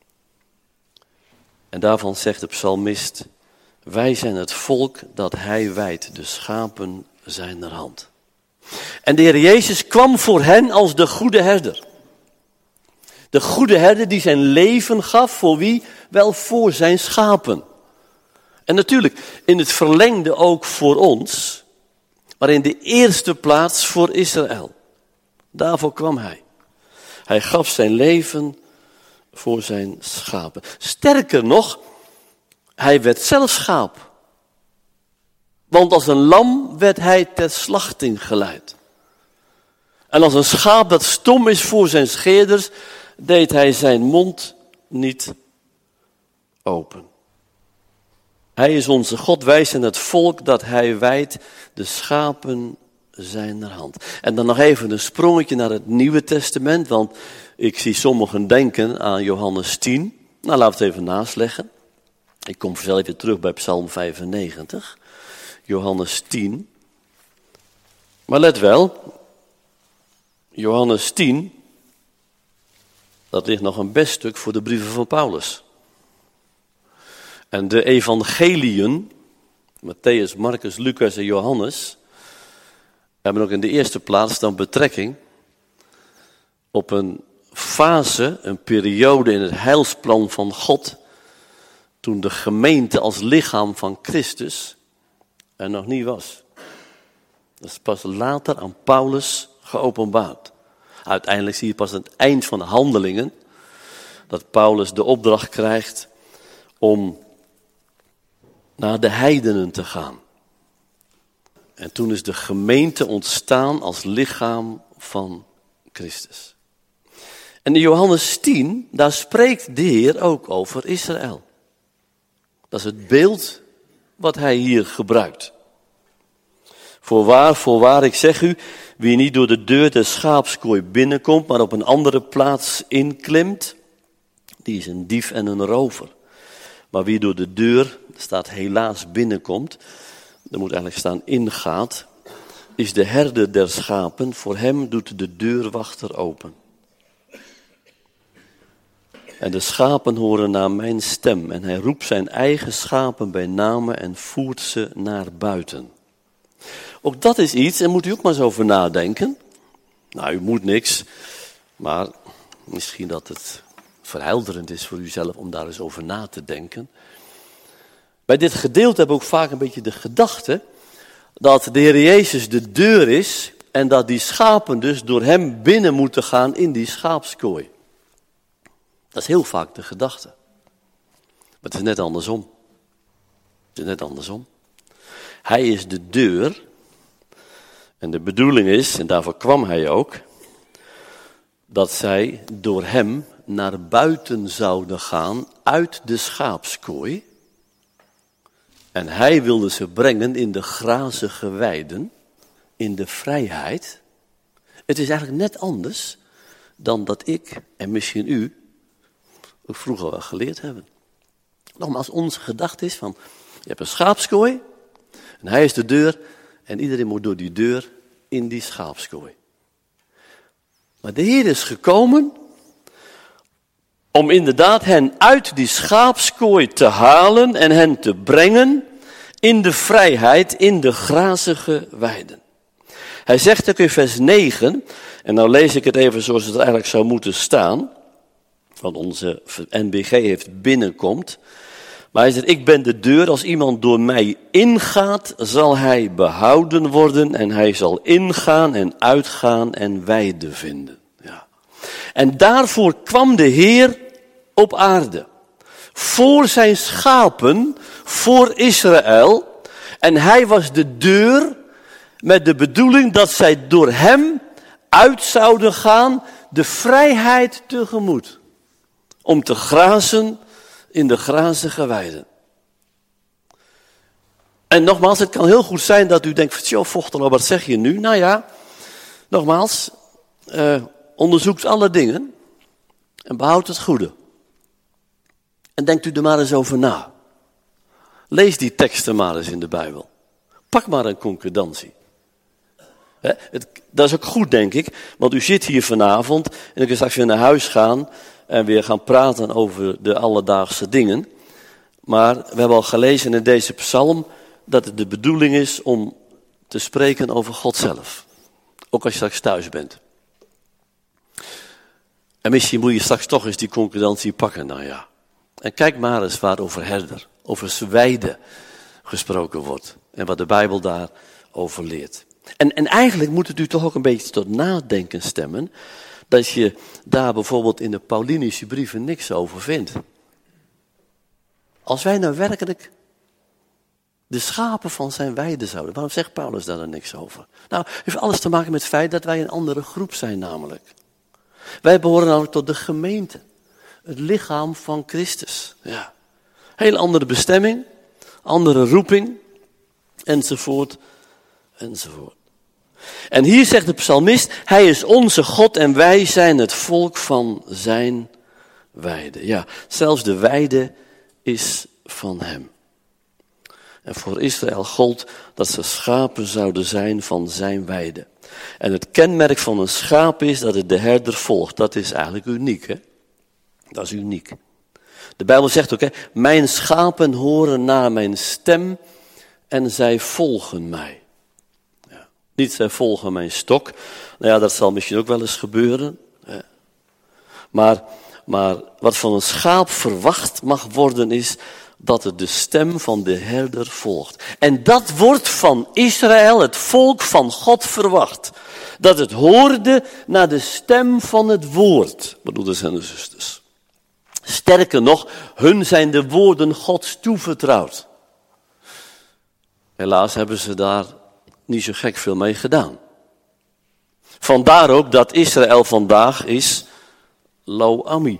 En daarvan zegt de psalmist, wij zijn het volk dat hij wijdt, de schapen zijn er hand. En de Heer Jezus kwam voor hen als de goede herder. De goede herder die zijn leven gaf voor wie? Wel voor zijn schapen. En natuurlijk in het verlengde ook voor ons, maar in de eerste plaats voor Israël. Daarvoor kwam hij. Hij gaf zijn leven voor zijn schapen. Sterker nog, hij werd zelf schaap. Want als een lam werd hij ter slachting geleid. En als een schaap dat stom is voor zijn scheerders, deed hij zijn mond niet open. Hij is onze God, wij zijn het volk dat hij wijdt, de schapen zijn er hand. En dan nog even een sprongetje naar het Nieuwe Testament, want ik zie sommigen denken aan Johannes tien. Nou, laten we het even nasleggen. Ik kom zelf even terug bij Psalm vijfennegentig. Johannes tien. Maar let wel, Johannes tien, dat ligt nog een best stuk voor de brieven van Paulus. En de evangeliën, Mattheüs, Marcus, Lucas en Johannes, hebben ook in de eerste plaats dan betrekking op een fase, een periode in het heilsplan van God, toen de gemeente als lichaam van Christus er nog niet was. Dat is pas later aan Paulus geopenbaard. Uiteindelijk zie je pas aan het eind van de Handelingen dat Paulus de opdracht krijgt om naar de heidenen te gaan. En toen is de gemeente ontstaan als lichaam van Christus. En in Johannes tien, daar spreekt de Heer ook over Israël. Dat is het beeld wat hij hier gebruikt. Voorwaar, voorwaar, ik zeg u, wie niet door de deur der schaapskooi binnenkomt, maar op een andere plaats inklimt, die is een dief en een rover. Maar wie door de deur, er staat helaas binnenkomt, er moet eigenlijk staan ingaat, is de herder der schapen, voor hem doet de deurwachter open. En de schapen horen naar mijn stem en hij roept zijn eigen schapen bij name en voert ze naar buiten. Ook dat is iets, en moet u ook maar eens over nadenken. Nou, u moet niks, maar misschien dat het verhelderend is voor uzelf om daar eens over na te denken. Bij dit gedeelte hebben we ook vaak een beetje de gedachte dat de Heer Jezus de deur is en dat die schapen dus door hem binnen moeten gaan in die schaapskooi. Dat is heel vaak de gedachte. Maar het is net andersom. Het is net andersom. Hij is de deur. En de bedoeling is, en daarvoor kwam hij ook, dat zij door hem naar buiten zouden gaan uit de schaapskooi. En hij wilde ze brengen in de grazige weiden, in de vrijheid. Het is eigenlijk net anders dan dat ik en misschien u ook vroeger wel geleerd hebben. Nogmaals, onze gedachte is van, je hebt een schaapskooi en hij is de deur en iedereen moet door die deur in die schaapskooi. Maar de Heer is gekomen om inderdaad hen uit die schaapskooi te halen en hen te brengen in de vrijheid, in de grazige weiden. Hij zegt ook in vers negen, en nou lees ik het even zoals het eigenlijk zou moeten staan, want onze N B G heeft binnenkomt. Maar hij zegt, ik ben de deur, als iemand door mij ingaat, zal hij behouden worden en hij zal ingaan en uitgaan en weide vinden. Ja. En daarvoor kwam de Heer op aarde. Voor zijn schapen, voor Israël. En hij was de deur met de bedoeling dat zij door hem uit zouden gaan de vrijheid tegemoet. Om te grazen in de grazige weiden. En nogmaals, het kan heel goed zijn dat u denkt, joh, Vochteler, wat zeg je nu? Nou ja, nogmaals, uh, onderzoekt alle dingen en behoudt het goede. En denkt u er maar eens over na. Lees die teksten maar eens in de Bijbel. Pak maar een concordantie. He, het, dat is ook goed, denk ik, want u zit hier vanavond en u kunt straks weer naar huis gaan en weer gaan praten over de alledaagse dingen. Maar we hebben al gelezen in deze psalm dat het de bedoeling is om te spreken over God zelf. Ook als je straks thuis bent. En misschien moet je straks toch eens die concordantie pakken, nou ja. En kijk maar eens waar over herder, over weide gesproken wordt. En wat de Bijbel daarover leert. En, en eigenlijk moet het u toch ook een beetje tot nadenken stemmen, dat je daar bijvoorbeeld in de Paulinische brieven niks over vindt. Als wij nou werkelijk de schapen van zijn weide zouden, waarom zegt Paulus daar dan niks over? Nou, het heeft alles te maken met het feit dat wij een andere groep zijn namelijk. Wij behoren namelijk tot de gemeente, het lichaam van Christus. Ja. Heel andere bestemming, andere roeping, enzovoort, enzovoort. En hier zegt de psalmist, hij is onze God en wij zijn het volk van zijn weide. Ja, zelfs de weide is van hem. En voor Israël gold dat ze schapen zouden zijn van zijn weide. En het kenmerk van een schaap is dat het de herder volgt. Dat is eigenlijk uniek, hè? Dat is uniek. De Bijbel zegt ook, hè, mijn schapen horen naar mijn stem en zij volgen mij. Ja. Niet zij volgen mijn stok. Nou ja, dat zal misschien ook wel eens gebeuren. Hè. Maar, maar wat van een schaap verwacht mag worden is dat het de stem van de herder volgt. En dat wordt van Israël, het volk van God, verwacht. Dat het hoorde naar de stem van het woord, broeders en zusters. Sterker nog, hun zijn de woorden Gods toevertrouwd. Helaas hebben ze daar niet zo gek veel mee gedaan. Vandaar ook dat Israël vandaag is Lo-Ami.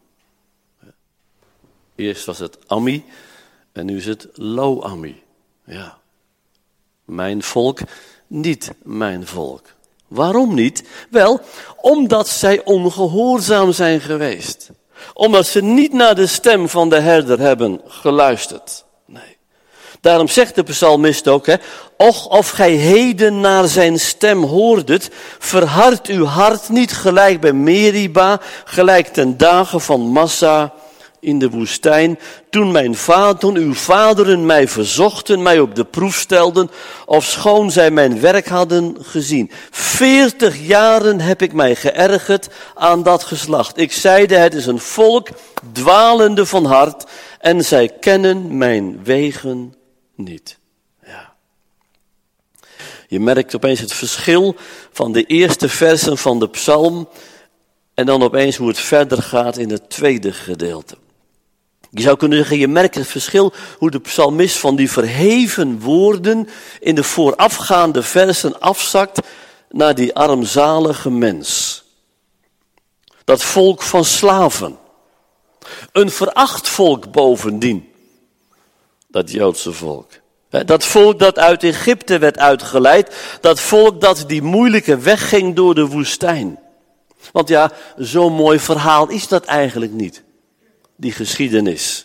Eerst was het Ami en nu is het Lo-Ami. Ja. Mijn volk, niet mijn volk. Waarom niet? Wel, omdat zij ongehoorzaam zijn geweest. Omdat ze niet naar de stem van de herder hebben geluisterd. Nee. Daarom zegt de psalmist ook, hè, och, of gij heden naar zijn stem hoordet, verhard uw hart niet gelijk bij Meriba, gelijk ten dagen van Massa in de woestijn, toen mijn vader, toen uw vaderen mij verzochten, mij op de proef stelden, ofschoon zij mijn werk hadden gezien. Veertig jaren heb ik mij geërgerd aan dat geslacht. Ik zeide, het is een volk dwalende van hart en zij kennen mijn wegen niet. Ja. Je merkt opeens het verschil van de eerste versen van de psalm en dan opeens hoe het verder gaat in het tweede gedeelte. Je zou kunnen zeggen, je merkt het verschil hoe de psalmist van die verheven woorden in de voorafgaande versen afzakt naar die armzalige mens. Dat volk van slaven. Een veracht volk bovendien. Dat Joodse volk. Dat volk dat uit Egypte werd uitgeleid. Dat volk dat die moeilijke weg ging door de woestijn. Want ja, zo'n mooi verhaal is dat eigenlijk niet. Die geschiedenis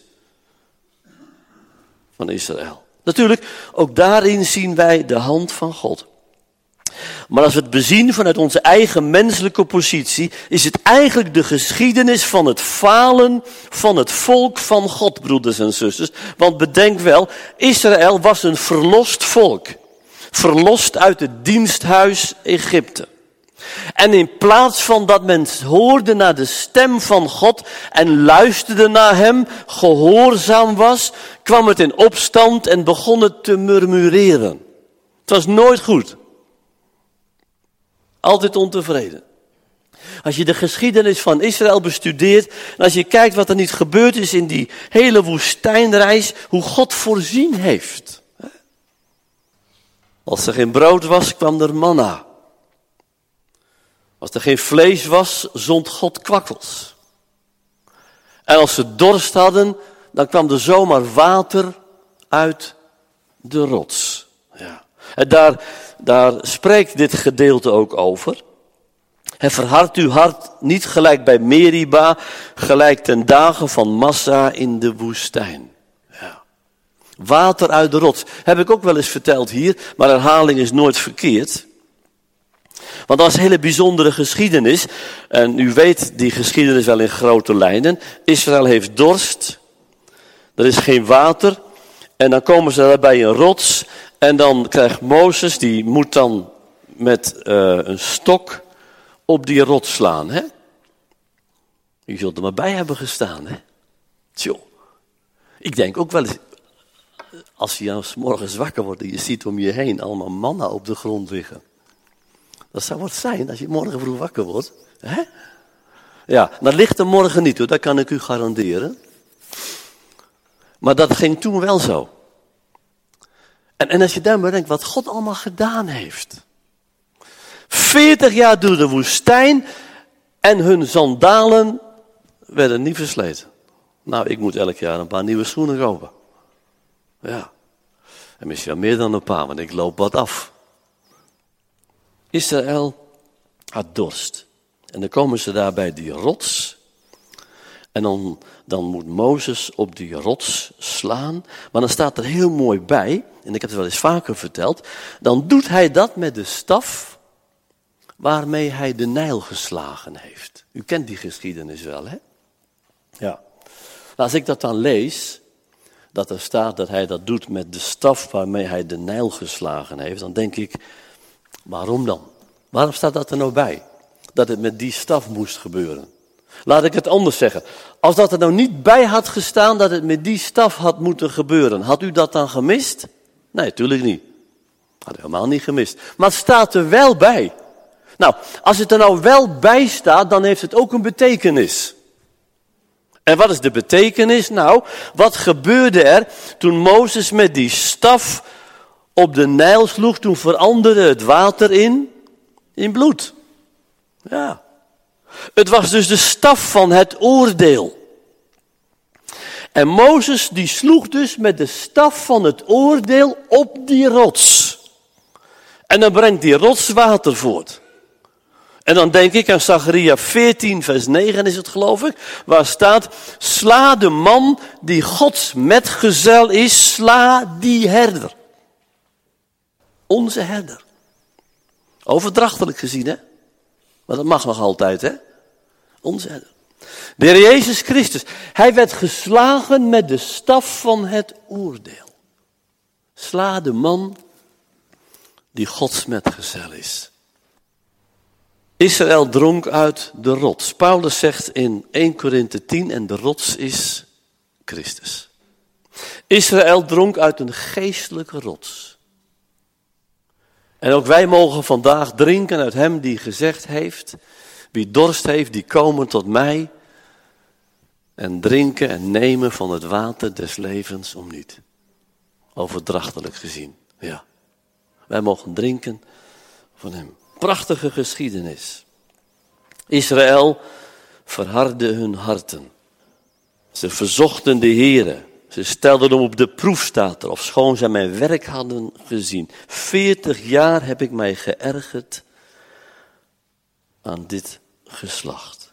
van Israël. Natuurlijk, ook daarin zien wij de hand van God. Maar als we het bezien vanuit onze eigen menselijke positie, is het eigenlijk de geschiedenis van het falen van het volk van God, broeders en zusters. Want bedenk wel, Israël was een verlost volk. Verlost uit het diensthuis Egypte. En in plaats van dat men hoorde naar de stem van God en luisterde naar hem, gehoorzaam was, kwam het in opstand en begon het te murmureren. Het was nooit goed. Altijd ontevreden. Als je de geschiedenis van Israël bestudeert en als je kijkt wat er niet gebeurd is in die hele woestijnreis, hoe God voorzien heeft. Als er geen brood was, kwam er manna. Als er geen vlees was, zond God kwakkels. En als ze dorst hadden, dan kwam er zomaar water uit de rots. Ja. En daar, daar spreekt dit gedeelte ook over. En verhard uw hart niet gelijk bij Meriba, gelijk ten dagen van Massa in de woestijn. Ja. Water uit de rots. Heb ik ook wel eens verteld hier, maar herhaling is nooit verkeerd. Want dat is een hele bijzondere geschiedenis. En u weet die geschiedenis wel in grote lijnen. Israël heeft dorst. Er is geen water. En dan komen ze daar bij een rots. En dan krijgt Mozes, die moet dan met uh, een stok op die rots slaan. Hè? U zult er maar bij hebben gestaan. Hè? Tjoh. Ik denk ook wel eens, als je nou 's morgens wakker wordt en je ziet om je heen allemaal manna op de grond liggen. Dat zou wat zijn als je morgen vroeg wakker wordt. Hè? Ja, dat ligt er morgen niet hoor, dat kan ik u garanderen. Maar dat ging toen wel zo. En, en als je dan bedenkt wat God allemaal gedaan heeft. veertig jaar door de woestijn en hun sandalen werden niet versleten. Nou, ik moet elk jaar een paar nieuwe schoenen kopen. Ja, en misschien wel meer dan een paar, want ik loop wat af. Israël had dorst. En dan komen ze daar bij die rots. En dan, dan moet Mozes op die rots slaan. Maar dan staat er heel mooi bij, en ik heb het wel eens vaker verteld. Dan doet hij dat met de staf waarmee hij de Nijl geslagen heeft. U kent die geschiedenis wel, hè? Ja. Als ik dat dan lees, dat er staat dat hij dat doet met de staf waarmee hij de Nijl geslagen heeft, dan denk ik, waarom dan? Waarom staat dat er nou bij? Dat het met die staf moest gebeuren. Laat ik het anders zeggen. Als dat er nou niet bij had gestaan dat het met die staf had moeten gebeuren, had u dat dan gemist? Nee, natuurlijk niet. Had u helemaal niet gemist. Maar het staat er wel bij. Nou, als het er nou wel bij staat, dan heeft het ook een betekenis. En wat is de betekenis? Nou, wat gebeurde er toen Mozes met die staf op de Nijl sloeg? Toen veranderde het water in, in bloed. Ja. Het was dus de staf van het oordeel. En Mozes die sloeg dus met de staf van het oordeel op die rots. En dan brengt die rots water voort. En dan denk ik aan Zacharia veertien vers negen is het geloof ik. Waar staat, sla de man die Gods metgezel is, sla die herder. Onze herder. Overdrachtelijk gezien hè. Maar dat mag nog altijd hè. Onze herder. De Heer Jezus Christus, hij werd geslagen met de staf van het oordeel. Sla de man die Gods metgezel is. Israël dronk uit de rots. Paulus zegt in Eerste Korinthe tien, en de rots is Christus. Israël dronk uit een geestelijke rots. En ook wij mogen vandaag drinken uit hem die gezegd heeft, wie dorst heeft, die komen tot mij en drinken en nemen van het water des levens om niet. Overdrachtelijk gezien, ja. Wij mogen drinken van hem. Prachtige geschiedenis. Israël verhardde hun harten. Ze verzochten de Heere. Ze stelden hem op de proef, staat er, ofschoon zij mijn werk hadden gezien. Veertig jaar heb ik mij geërgerd aan dit geslacht.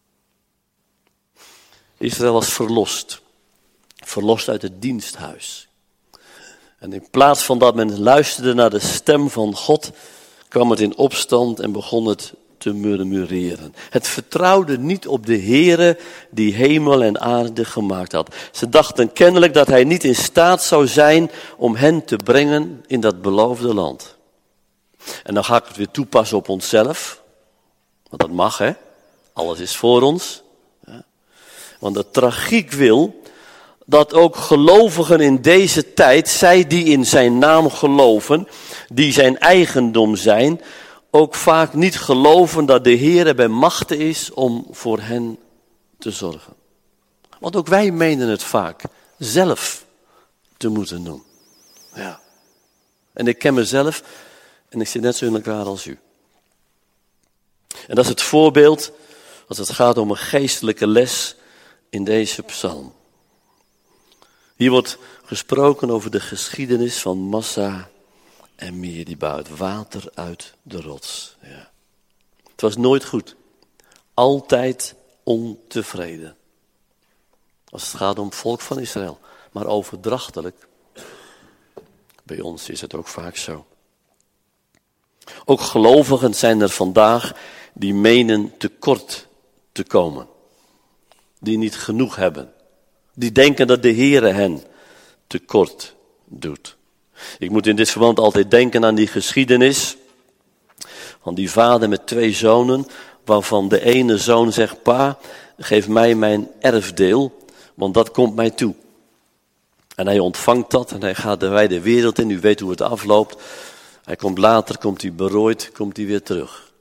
Israël was verlost. Verlost uit het diensthuis. En in plaats van dat men luisterde naar de stem van God, kwam het in opstand en begon het te murmureren. Het vertrouwde niet op de Heere die hemel en aarde gemaakt had. Ze dachten kennelijk dat hij niet in staat zou zijn om hen te brengen in dat beloofde land. En dan ga ik het weer toepassen op onszelf. Want dat mag, hè. Alles is voor ons. Ja. Want de tragiek wil dat ook gelovigen in deze tijd, zij die in zijn naam geloven, die zijn eigendom zijn, ook vaak niet geloven dat de Heere bij machte is om voor hen te zorgen. Want ook wij menen het vaak zelf te moeten doen. Ja. En ik ken mezelf en ik zit net zo in elkaar als u. En dat is het voorbeeld als het gaat om een geestelijke les in deze psalm. Hier wordt gesproken over de geschiedenis van Massa en Meriba, het water uit de rots. Ja. Het was nooit goed. Altijd ontevreden. Als het gaat om het volk van Israël. Maar overdrachtelijk. Bij ons is het ook vaak zo. Ook gelovigen zijn er vandaag die menen tekort te komen. Die niet genoeg hebben. Die denken dat de Heere hen tekort doet. Ik moet in dit verband altijd denken aan die geschiedenis van die vader met twee zonen, waarvan de ene zoon zegt, pa, geef mij mijn erfdeel, want dat komt mij toe. En hij ontvangt dat en hij gaat de wijde wereld in, u weet hoe het afloopt. Hij komt later, komt hij berooid, komt hij weer terug.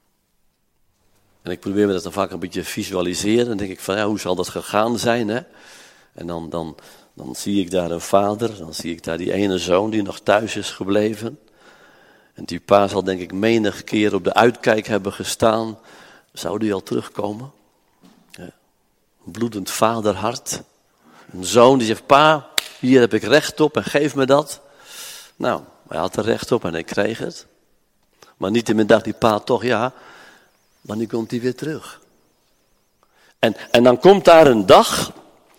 En ik probeer me dat dan vaak een beetje visualiseren. Dan denk ik van, ja, hoe zal dat gegaan zijn, hè? En dan, dan, dan zie ik daar een vader, dan zie ik daar die ene zoon die nog thuis is gebleven. En die pa zal denk ik menig keer op de uitkijk hebben gestaan. Zou die al terugkomen? Ja. Een bloedend vaderhart. Een zoon die zegt, pa, hier heb ik recht op en geef me dat. Nou, hij had er recht op en hij kreeg het. Maar niettemin dacht die pa toch, ja, maar nu komt hij weer terug. En, en dan komt daar een dag.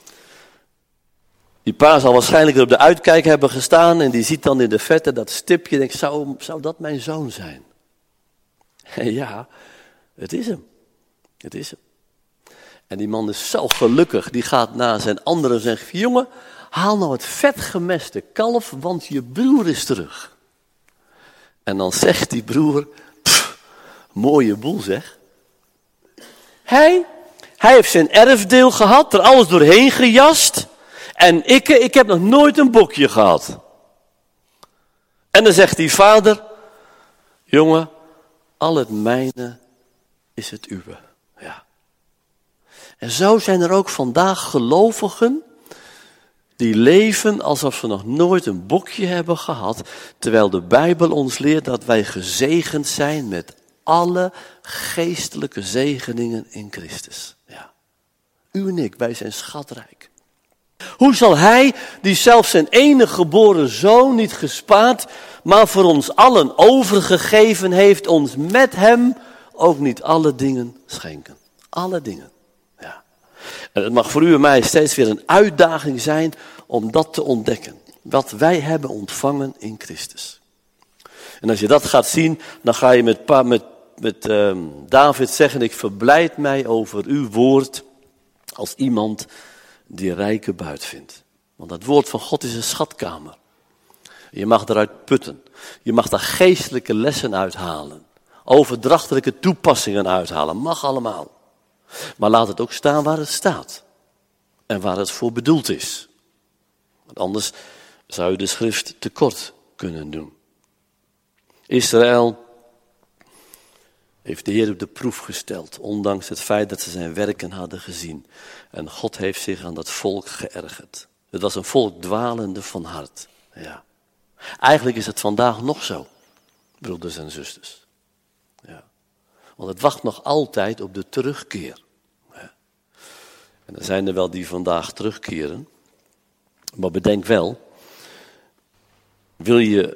Die pa zal waarschijnlijk er op de uitkijk hebben gestaan en die ziet dan in de verte dat stipje en denkt, zou, zou dat mijn zoon zijn? En ja, het is hem. Het is hem. En die man is zo gelukkig, die gaat naar zijn andere en zegt, jongen, haal nou het vetgemeste kalf, want je broer is terug. En dan zegt die broer, pff, mooie boel zeg. Hij, hij heeft zijn erfdeel gehad, er alles doorheen gejast. En ik, ik heb nog nooit een bokje gehad. En dan zegt die vader, jongen, al het mijne is het uwe. Ja. En zo zijn er ook vandaag gelovigen die leven alsof ze nog nooit een bokje hebben gehad, terwijl de Bijbel ons leert dat wij gezegend zijn met alle geestelijke zegeningen in Christus. Ja. U en ik, wij zijn schatrijk. Hoe zal hij, die zelfs zijn enige geboren zoon niet gespaard, maar voor ons allen overgegeven heeft, ons met hem ook niet alle dingen schenken? Alle dingen. Ja. En het mag voor u en mij steeds weer een uitdaging zijn om dat te ontdekken. Wat wij hebben ontvangen in Christus. En als je dat gaat zien, dan ga je met, pa, met met uh, David zeggen, ik verblijd mij over uw woord als iemand die rijke buit vindt. Want het woord van God is een schatkamer. Je mag eruit putten. Je mag daar geestelijke lessen uithalen. Overdrachtelijke toepassingen uithalen. Mag allemaal. Maar laat het ook staan waar het staat. En waar het voor bedoeld is. Want anders zou je de schrift tekort kunnen doen. Israël heeft de Heer op de proef gesteld. Ondanks het feit dat ze zijn werken hadden gezien. En God heeft zich aan dat volk geërgerd. Het was een volk dwalende van hart. Ja. Eigenlijk is het vandaag nog zo. Broeders en zusters. Ja. Want het wacht nog altijd op de terugkeer. Ja. En er zijn er wel die vandaag terugkeren. Maar bedenk wel. Wil je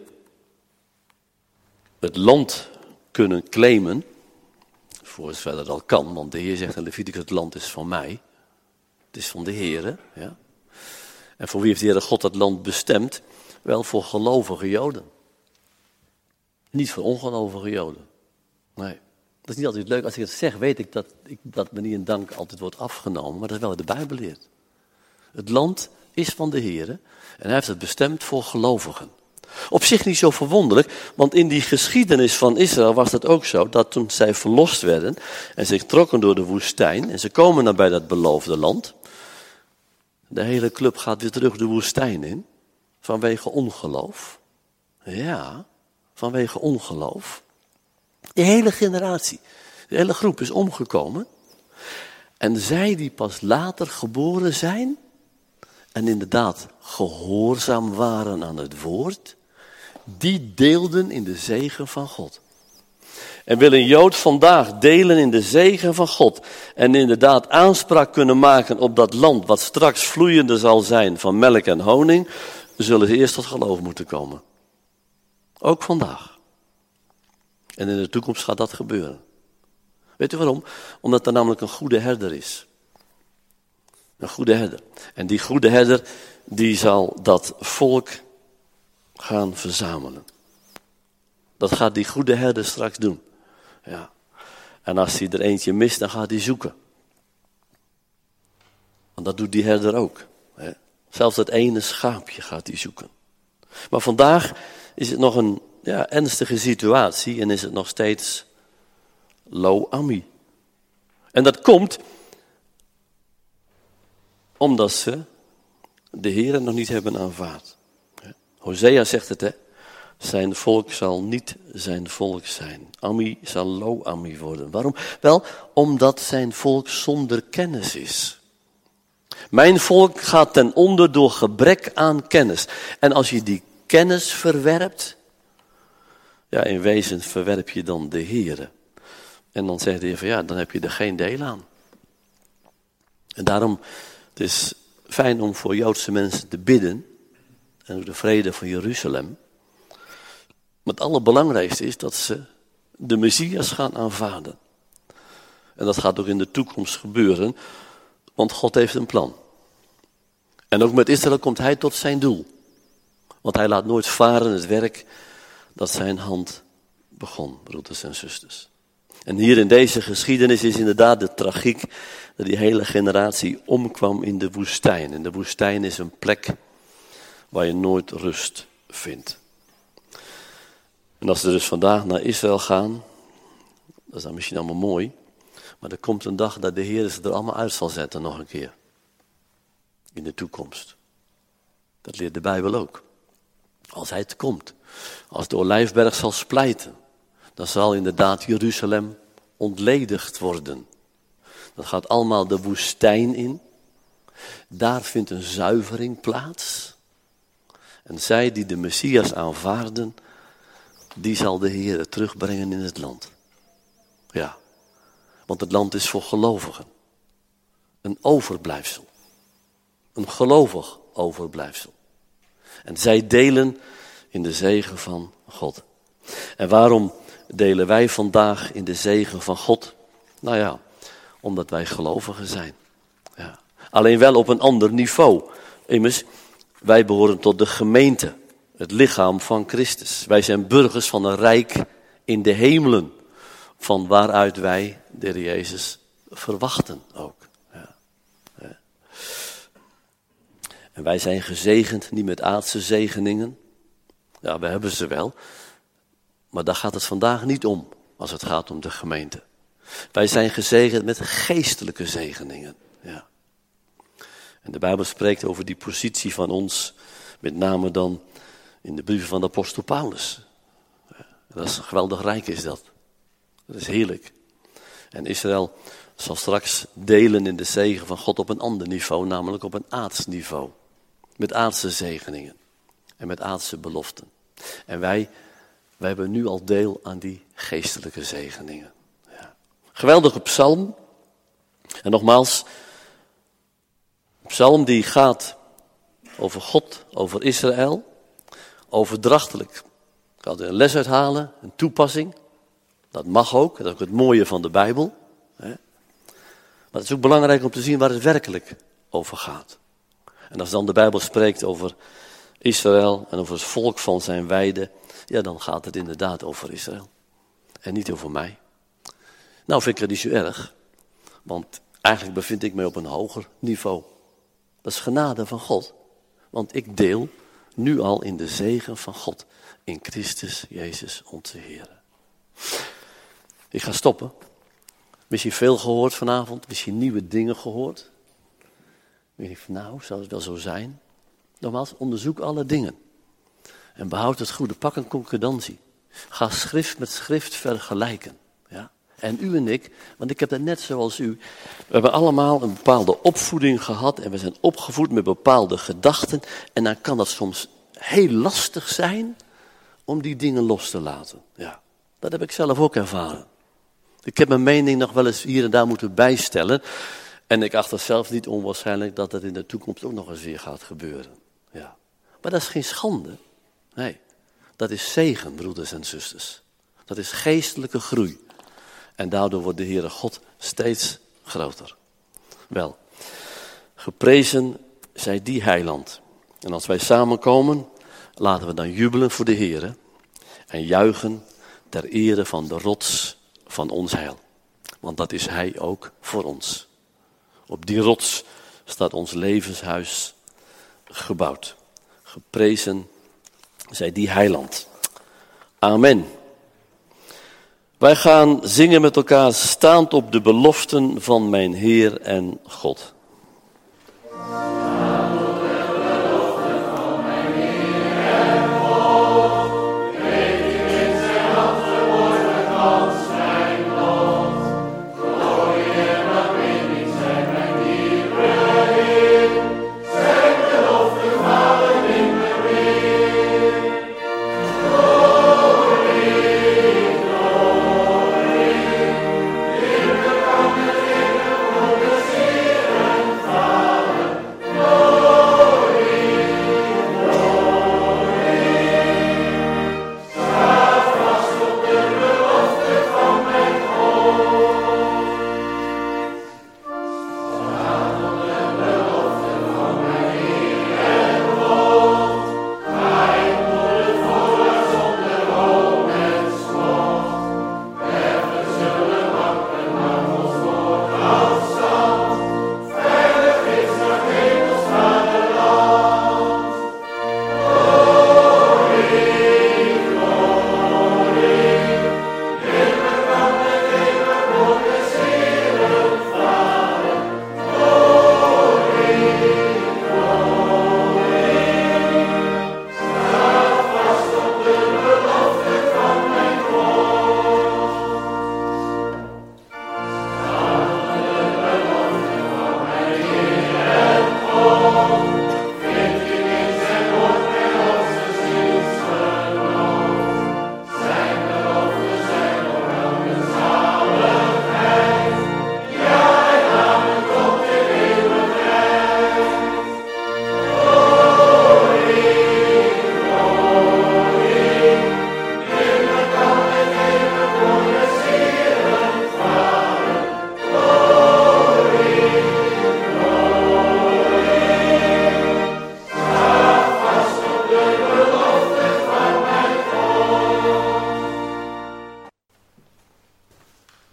het land kunnen claimen. Voor zover dat al kan. Want de Heer zegt in Leviticus, het land is van mij. Het is van de Heer. Ja. En voor wie heeft de Heere God dat land bestemd? Wel voor gelovige Joden. Niet voor ongelovige Joden. Nee. Dat is niet altijd leuk. Als ik het zeg, weet ik dat, ik, dat me niet in dank altijd wordt afgenomen. Maar dat is wel wat de Bijbel leert. Het land is van de Heere. En hij heeft het bestemd voor gelovigen. Op zich niet zo verwonderlijk. Want in die geschiedenis van Israël was het ook zo. Dat toen zij verlost werden. En zich trokken door de woestijn. En ze komen dan bij dat beloofde land. De hele club gaat weer terug de woestijn in. Vanwege ongeloof. Ja, vanwege ongeloof. De hele generatie, de hele groep is omgekomen. En zij die pas later geboren zijn. En inderdaad gehoorzaam waren aan het woord. Die deelden in de zegen van God. En wil een Jood vandaag delen in de zegen van God. En inderdaad aanspraak kunnen maken op dat land wat straks vloeiende zal zijn van melk en honing. Zullen ze eerst tot geloof moeten komen. Ook vandaag. En in de toekomst gaat dat gebeuren. Weet u waarom? Omdat er namelijk een goede herder is. Een goede herder. En die goede herder die zal dat volk gaan verzamelen. Dat gaat die goede herder straks doen. Ja. En als hij er eentje mist, dan gaat hij zoeken. Want dat doet die herder ook. Hè. Zelfs dat ene schaapje gaat hij zoeken. Maar vandaag is het nog een ja, ernstige situatie en is het nog steeds lo ami. En dat komt omdat ze de Heere nog niet hebben aanvaard. Hosea zegt het, hè. Zijn volk zal niet zijn volk zijn. Ami zal lo-ami worden. Waarom? Wel, omdat zijn volk zonder kennis is. Mijn volk gaat ten onder door gebrek aan kennis. En als je die kennis verwerpt, ja, in wezen verwerp je dan de Heere. En dan zegt de Heer van ja, dan heb je er geen deel aan. En daarom, het is fijn om voor Joodse mensen te bidden. En voor de vrede van Jeruzalem. Maar het allerbelangrijkste is dat ze de Messias gaan aanvaarden. En dat gaat ook in de toekomst gebeuren, want God heeft een plan. En ook met Israël komt hij tot zijn doel. Want hij laat nooit varen het werk dat zijn hand begon, broeders en zusters. En hier in deze geschiedenis is inderdaad de tragiek dat die hele generatie omkwam in de woestijn. En de woestijn is een plek waar je nooit rust vindt. En als ze dus vandaag naar Israël gaan, dat is dan misschien allemaal mooi, maar er komt een dag dat de Heer ze er allemaal uit zal zetten nog een keer. In de toekomst. Dat leert de Bijbel ook. Als hij het komt, als de olijfberg zal splijten, dan zal inderdaad Jeruzalem ontledigd worden. Dat gaat allemaal de woestijn in. Daar vindt een zuivering plaats. En zij die de Messias aanvaarden, die zal de Heer terugbrengen in het land. Ja, want het land is voor gelovigen. Een overblijfsel. Een gelovig overblijfsel. En zij delen in de zegen van God. En waarom delen wij vandaag in de zegen van God? Nou ja, omdat wij gelovigen zijn. Ja. Alleen wel op een ander niveau. Immers, wij behoren tot de gemeente. Het lichaam van Christus. Wij zijn burgers van een rijk in de hemelen. van waaruit wij de Heer Jezus verwachten ook. Ja. Ja. En wij zijn gezegend niet met aardse zegeningen. Ja, we hebben ze wel. Maar daar gaat het vandaag niet om als het gaat om de gemeente. Wij zijn gezegend met geestelijke zegeningen. Ja. En de Bijbel spreekt over die positie van ons, met name dan in de brieven van de apostel Paulus. Ja, dat is geweldig rijk is dat. Dat is heerlijk. En Israël zal straks delen in de zegen van God op een ander niveau, namelijk op een aards niveau. Met aardse zegeningen en met aardse beloften. En wij, wij hebben nu al deel aan die geestelijke zegeningen. Ja. Geweldige psalm. En nogmaals, een psalm die gaat over God, over Israël, overdrachtelijk. Ik kan er een les uithalen, een toepassing. Dat mag ook, dat is ook het mooie van de Bijbel. Hè. Maar het is ook belangrijk om te zien waar het werkelijk over gaat. En als dan de Bijbel spreekt over Israël en over het volk van zijn weide, ja, dan gaat het inderdaad over Israël. En niet over mij. Nou vind ik het niet zo erg, want eigenlijk bevind ik mij op een hoger niveau. Dat is genade van God, want ik deel nu al in de zegen van God in Christus Jezus onze Heer. Ik ga stoppen. Misschien veel gehoord vanavond, misschien nieuwe dingen gehoord. Ik denk van nou, zou het wel zo zijn? Nogmaals, onderzoek alle dingen. En behoud het goede, pak een concordantie. Ga schrift met schrift vergelijken. Ja? En u en ik, want ik heb dat net zoals u. We hebben allemaal een bepaalde opvoeding gehad en we zijn opgevoed met bepaalde gedachten. En dan kan dat soms heel lastig zijn om die dingen los te laten. Ja, dat heb ik zelf ook ervaren. Ik heb mijn mening nog wel eens hier en daar moeten bijstellen. En ik acht het zelf niet onwaarschijnlijk dat dat in de toekomst ook nog eens weer gaat gebeuren. Ja. Maar dat is geen schande. Nee, dat is zegen, broeders en zusters. Dat is geestelijke groei. En daardoor wordt de Heere God steeds groter. Wel, geprezen zij die heiland. En als wij samenkomen, laten we dan jubelen voor de Heere. En juichen ter ere van de rots van ons heil. Want dat is Hij ook voor ons. Op die rots staat ons levenshuis gebouwd. Geprezen zij die heiland. Amen. Wij gaan zingen met elkaar staand op de beloften van mijn Heer en God. Glory,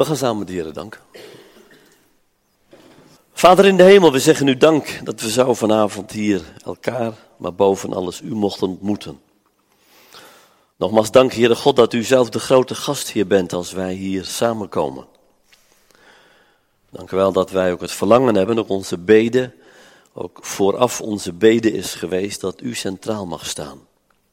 We gaan samen de Heere danken. Vader in de hemel, we zeggen u dank dat we zo vanavond hier elkaar, maar boven alles u mochten ontmoeten. Nogmaals dank, Heere God, dat u zelf de grote gastheer bent als wij hier samenkomen. Dank u wel dat wij ook het verlangen hebben op onze beden, ook vooraf onze beden is geweest, dat u centraal mag staan.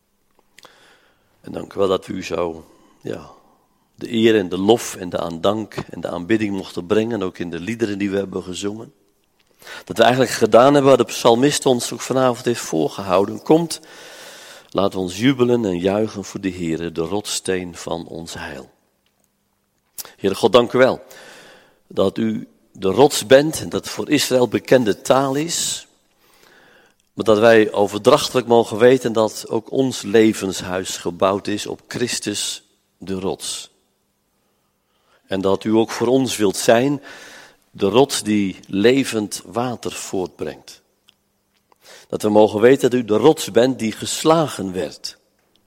En dank u wel dat we u zo, ja, de eer en de lof en de aandank en de aanbidding mochten brengen, ook in de liederen die we hebben gezongen. Dat we eigenlijk gedaan hebben wat de psalmist ons ook vanavond heeft voorgehouden. Komt, laten we ons jubelen en juichen voor de Heere, de rotssteen van ons heil. Heere God, dank u wel dat u de rots bent en dat het voor Israël bekende taal is. Maar dat wij overdrachtelijk mogen weten dat ook ons levenshuis gebouwd is op Christus de rots. En dat u ook voor ons wilt zijn de rots die levend water voortbrengt. Dat we mogen weten dat u de rots bent die geslagen werd.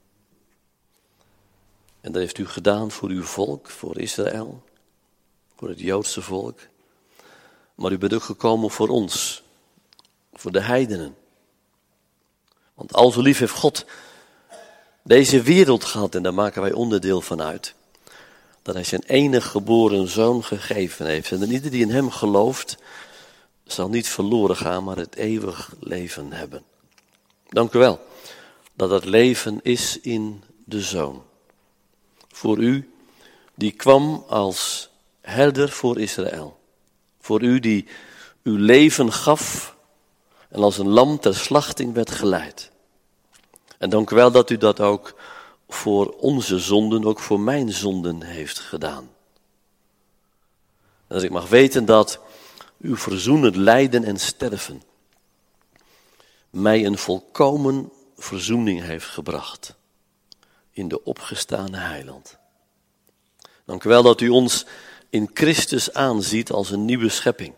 En dat heeft u gedaan voor uw volk, voor Israël, voor het Joodse volk. Maar u bent ook gekomen voor ons, voor de heidenen. Want al zo lief heeft God deze wereld gehad, en daar maken wij onderdeel van uit, dat hij zijn enige geboren zoon gegeven heeft. En dat ieder die in hem gelooft, zal niet verloren gaan, maar het eeuwig leven hebben. Dank u wel dat dat leven is in de Zoon. Voor u die kwam als herder voor Israël. Voor u die uw leven gaf en als een lam ter slachting werd geleid. En dank u wel dat u dat ook voor onze zonden, ook voor mijn zonden heeft gedaan. En dat ik mag weten dat uw verzoenend lijden en sterven mij een volkomen verzoening heeft gebracht in de opgestane heiland. Dank u wel dat u ons in Christus aanziet als een nieuwe schepping.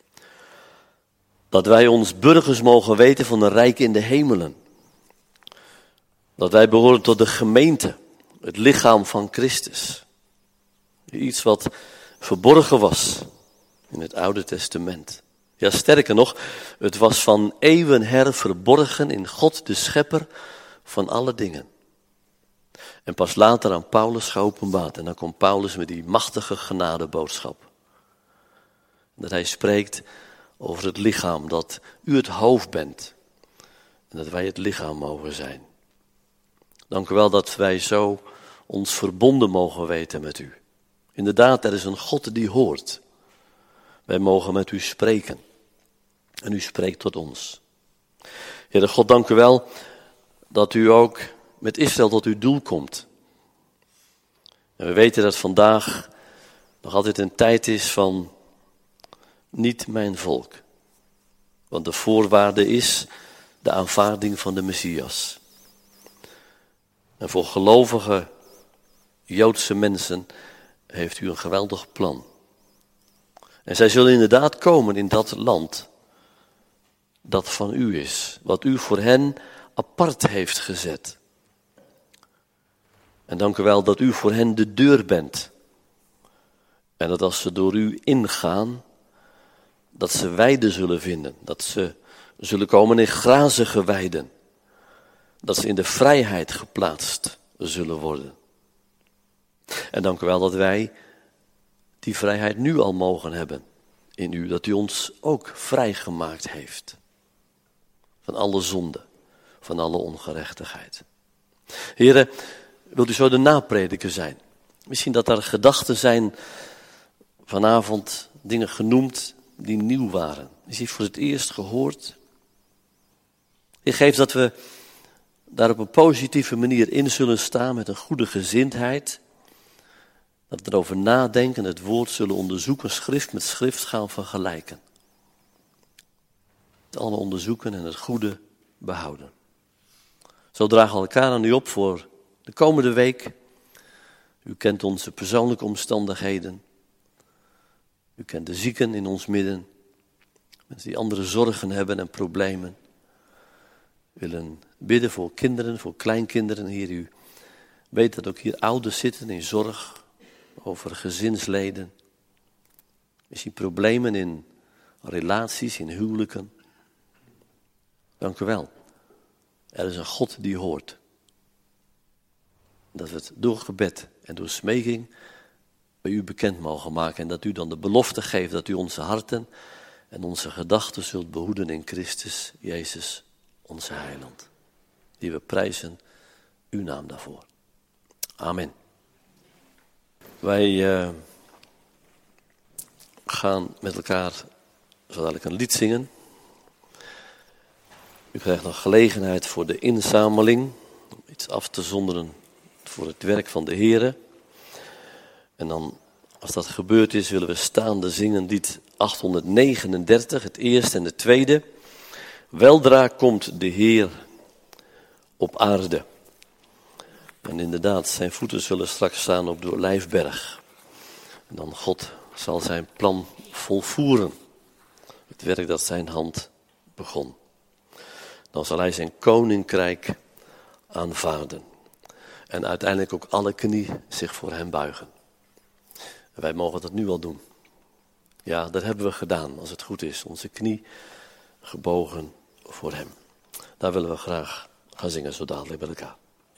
Dat wij ons burgers mogen weten van een rijk in de hemelen. Dat wij behoren tot de gemeente, het lichaam van Christus. Iets wat verborgen was in het Oude Testament. Ja, sterker nog, het was van eeuwen her verborgen in God de Schepper van alle dingen. En pas later aan Paulus geopenbaard. En dan komt Paulus met die machtige genadeboodschap. Dat hij spreekt over het lichaam, dat u het hoofd bent. En dat wij het lichaam mogen zijn. Dank u wel dat wij zo ons verbonden mogen weten met u. Inderdaad, er is een God die hoort. Wij mogen met u spreken. En u spreekt tot ons. Heere God, dank u wel dat u ook met Israël tot uw doel komt. En we weten dat vandaag nog altijd een tijd is van niet mijn volk. Want de voorwaarde is de aanvaarding van de Messias. En voor gelovige Joodse mensen heeft u een geweldig plan. En zij zullen inderdaad komen in dat land dat van u is. Wat u voor hen apart heeft gezet. En dank u wel dat u voor hen de deur bent. En dat als ze door u ingaan, dat ze weiden zullen vinden. Dat ze zullen komen in grazige weiden. Dat ze in de vrijheid geplaatst zullen worden. En dank u wel dat wij die vrijheid nu al mogen hebben in u. Dat u ons ook vrijgemaakt heeft. Van alle zonde, van alle ongerechtigheid. Heren, wilt u zo de naprediker zijn? Misschien dat er gedachten zijn vanavond, dingen genoemd die nieuw waren. Is die voor het eerst gehoord? Heer, geef dat we daar op een positieve manier in zullen staan met een goede gezindheid. Dat we erover nadenken, het woord zullen onderzoeken, schrift met schrift gaan vergelijken. Het allemaal onderzoeken en het goede behouden. Zo dragen we elkaar aan u op voor de komende week. U kent onze persoonlijke omstandigheden. U kent de zieken in ons midden. Mensen die andere zorgen hebben en problemen. We willen bidden voor kinderen, voor kleinkinderen. Heer, u weet dat ook hier ouders zitten in zorg. over gezinsleden. Misschien problemen in relaties, in huwelijken. Dank u wel. Er is een God die hoort. Dat we het door gebed en door smeking bij u bekend mogen maken. En dat u dan de belofte geeft dat u onze harten en onze gedachten zult behoeden in Christus Jezus, onze heiland. Die we prijzen uw naam daarvoor. Amen. Wij uh, gaan met elkaar zo dadelijk een lied zingen. U krijgt nog gelegenheid voor de inzameling, om iets af te zonderen voor het werk van de Here. En dan, als dat gebeurd is, willen we staande zingen lied achthonderdnegenendertig, het eerste en het tweede. Weldra komt de Heer op aarde. En inderdaad, zijn voeten zullen straks staan op de Olijfberg. En dan God zal zijn plan volvoeren. Het werk dat zijn hand begon. Dan zal hij zijn koninkrijk aanvaarden. En uiteindelijk ook alle knie zich voor hem buigen. En wij mogen dat nu al doen. Ja, dat hebben we gedaan, als het goed is. Onze knie gebogen voor hem. Daar willen we graag gaan zingen zo dadelijk bij elkaar.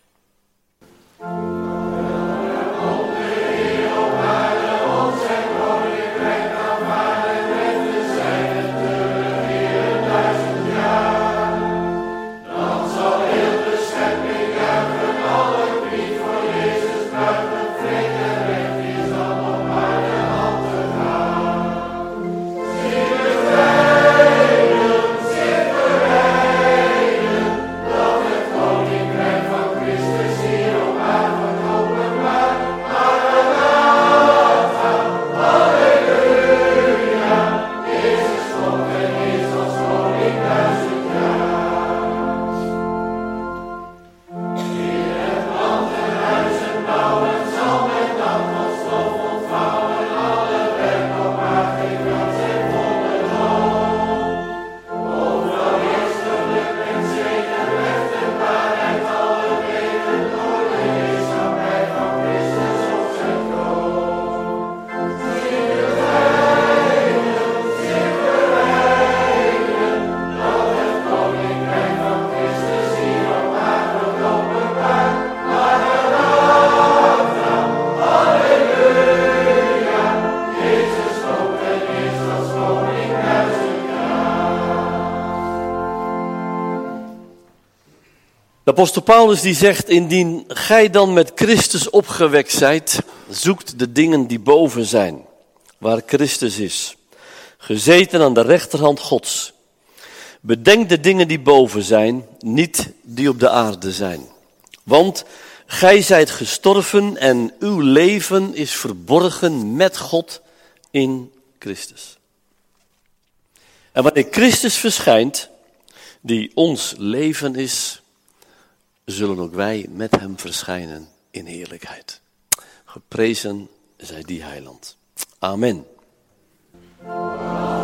De apostel Paulus die zegt, indien gij dan met Christus opgewekt zijt, zoekt de dingen die boven zijn, waar Christus is, gezeten aan de rechterhand Gods. Bedenk de dingen die boven zijn, niet die op de aarde zijn. Want gij zijt gestorven en uw leven is verborgen met God in Christus. En wanneer Christus verschijnt, die ons leven is, zullen ook wij met hem verschijnen in heerlijkheid. Geprezen zij die heiland. Amen.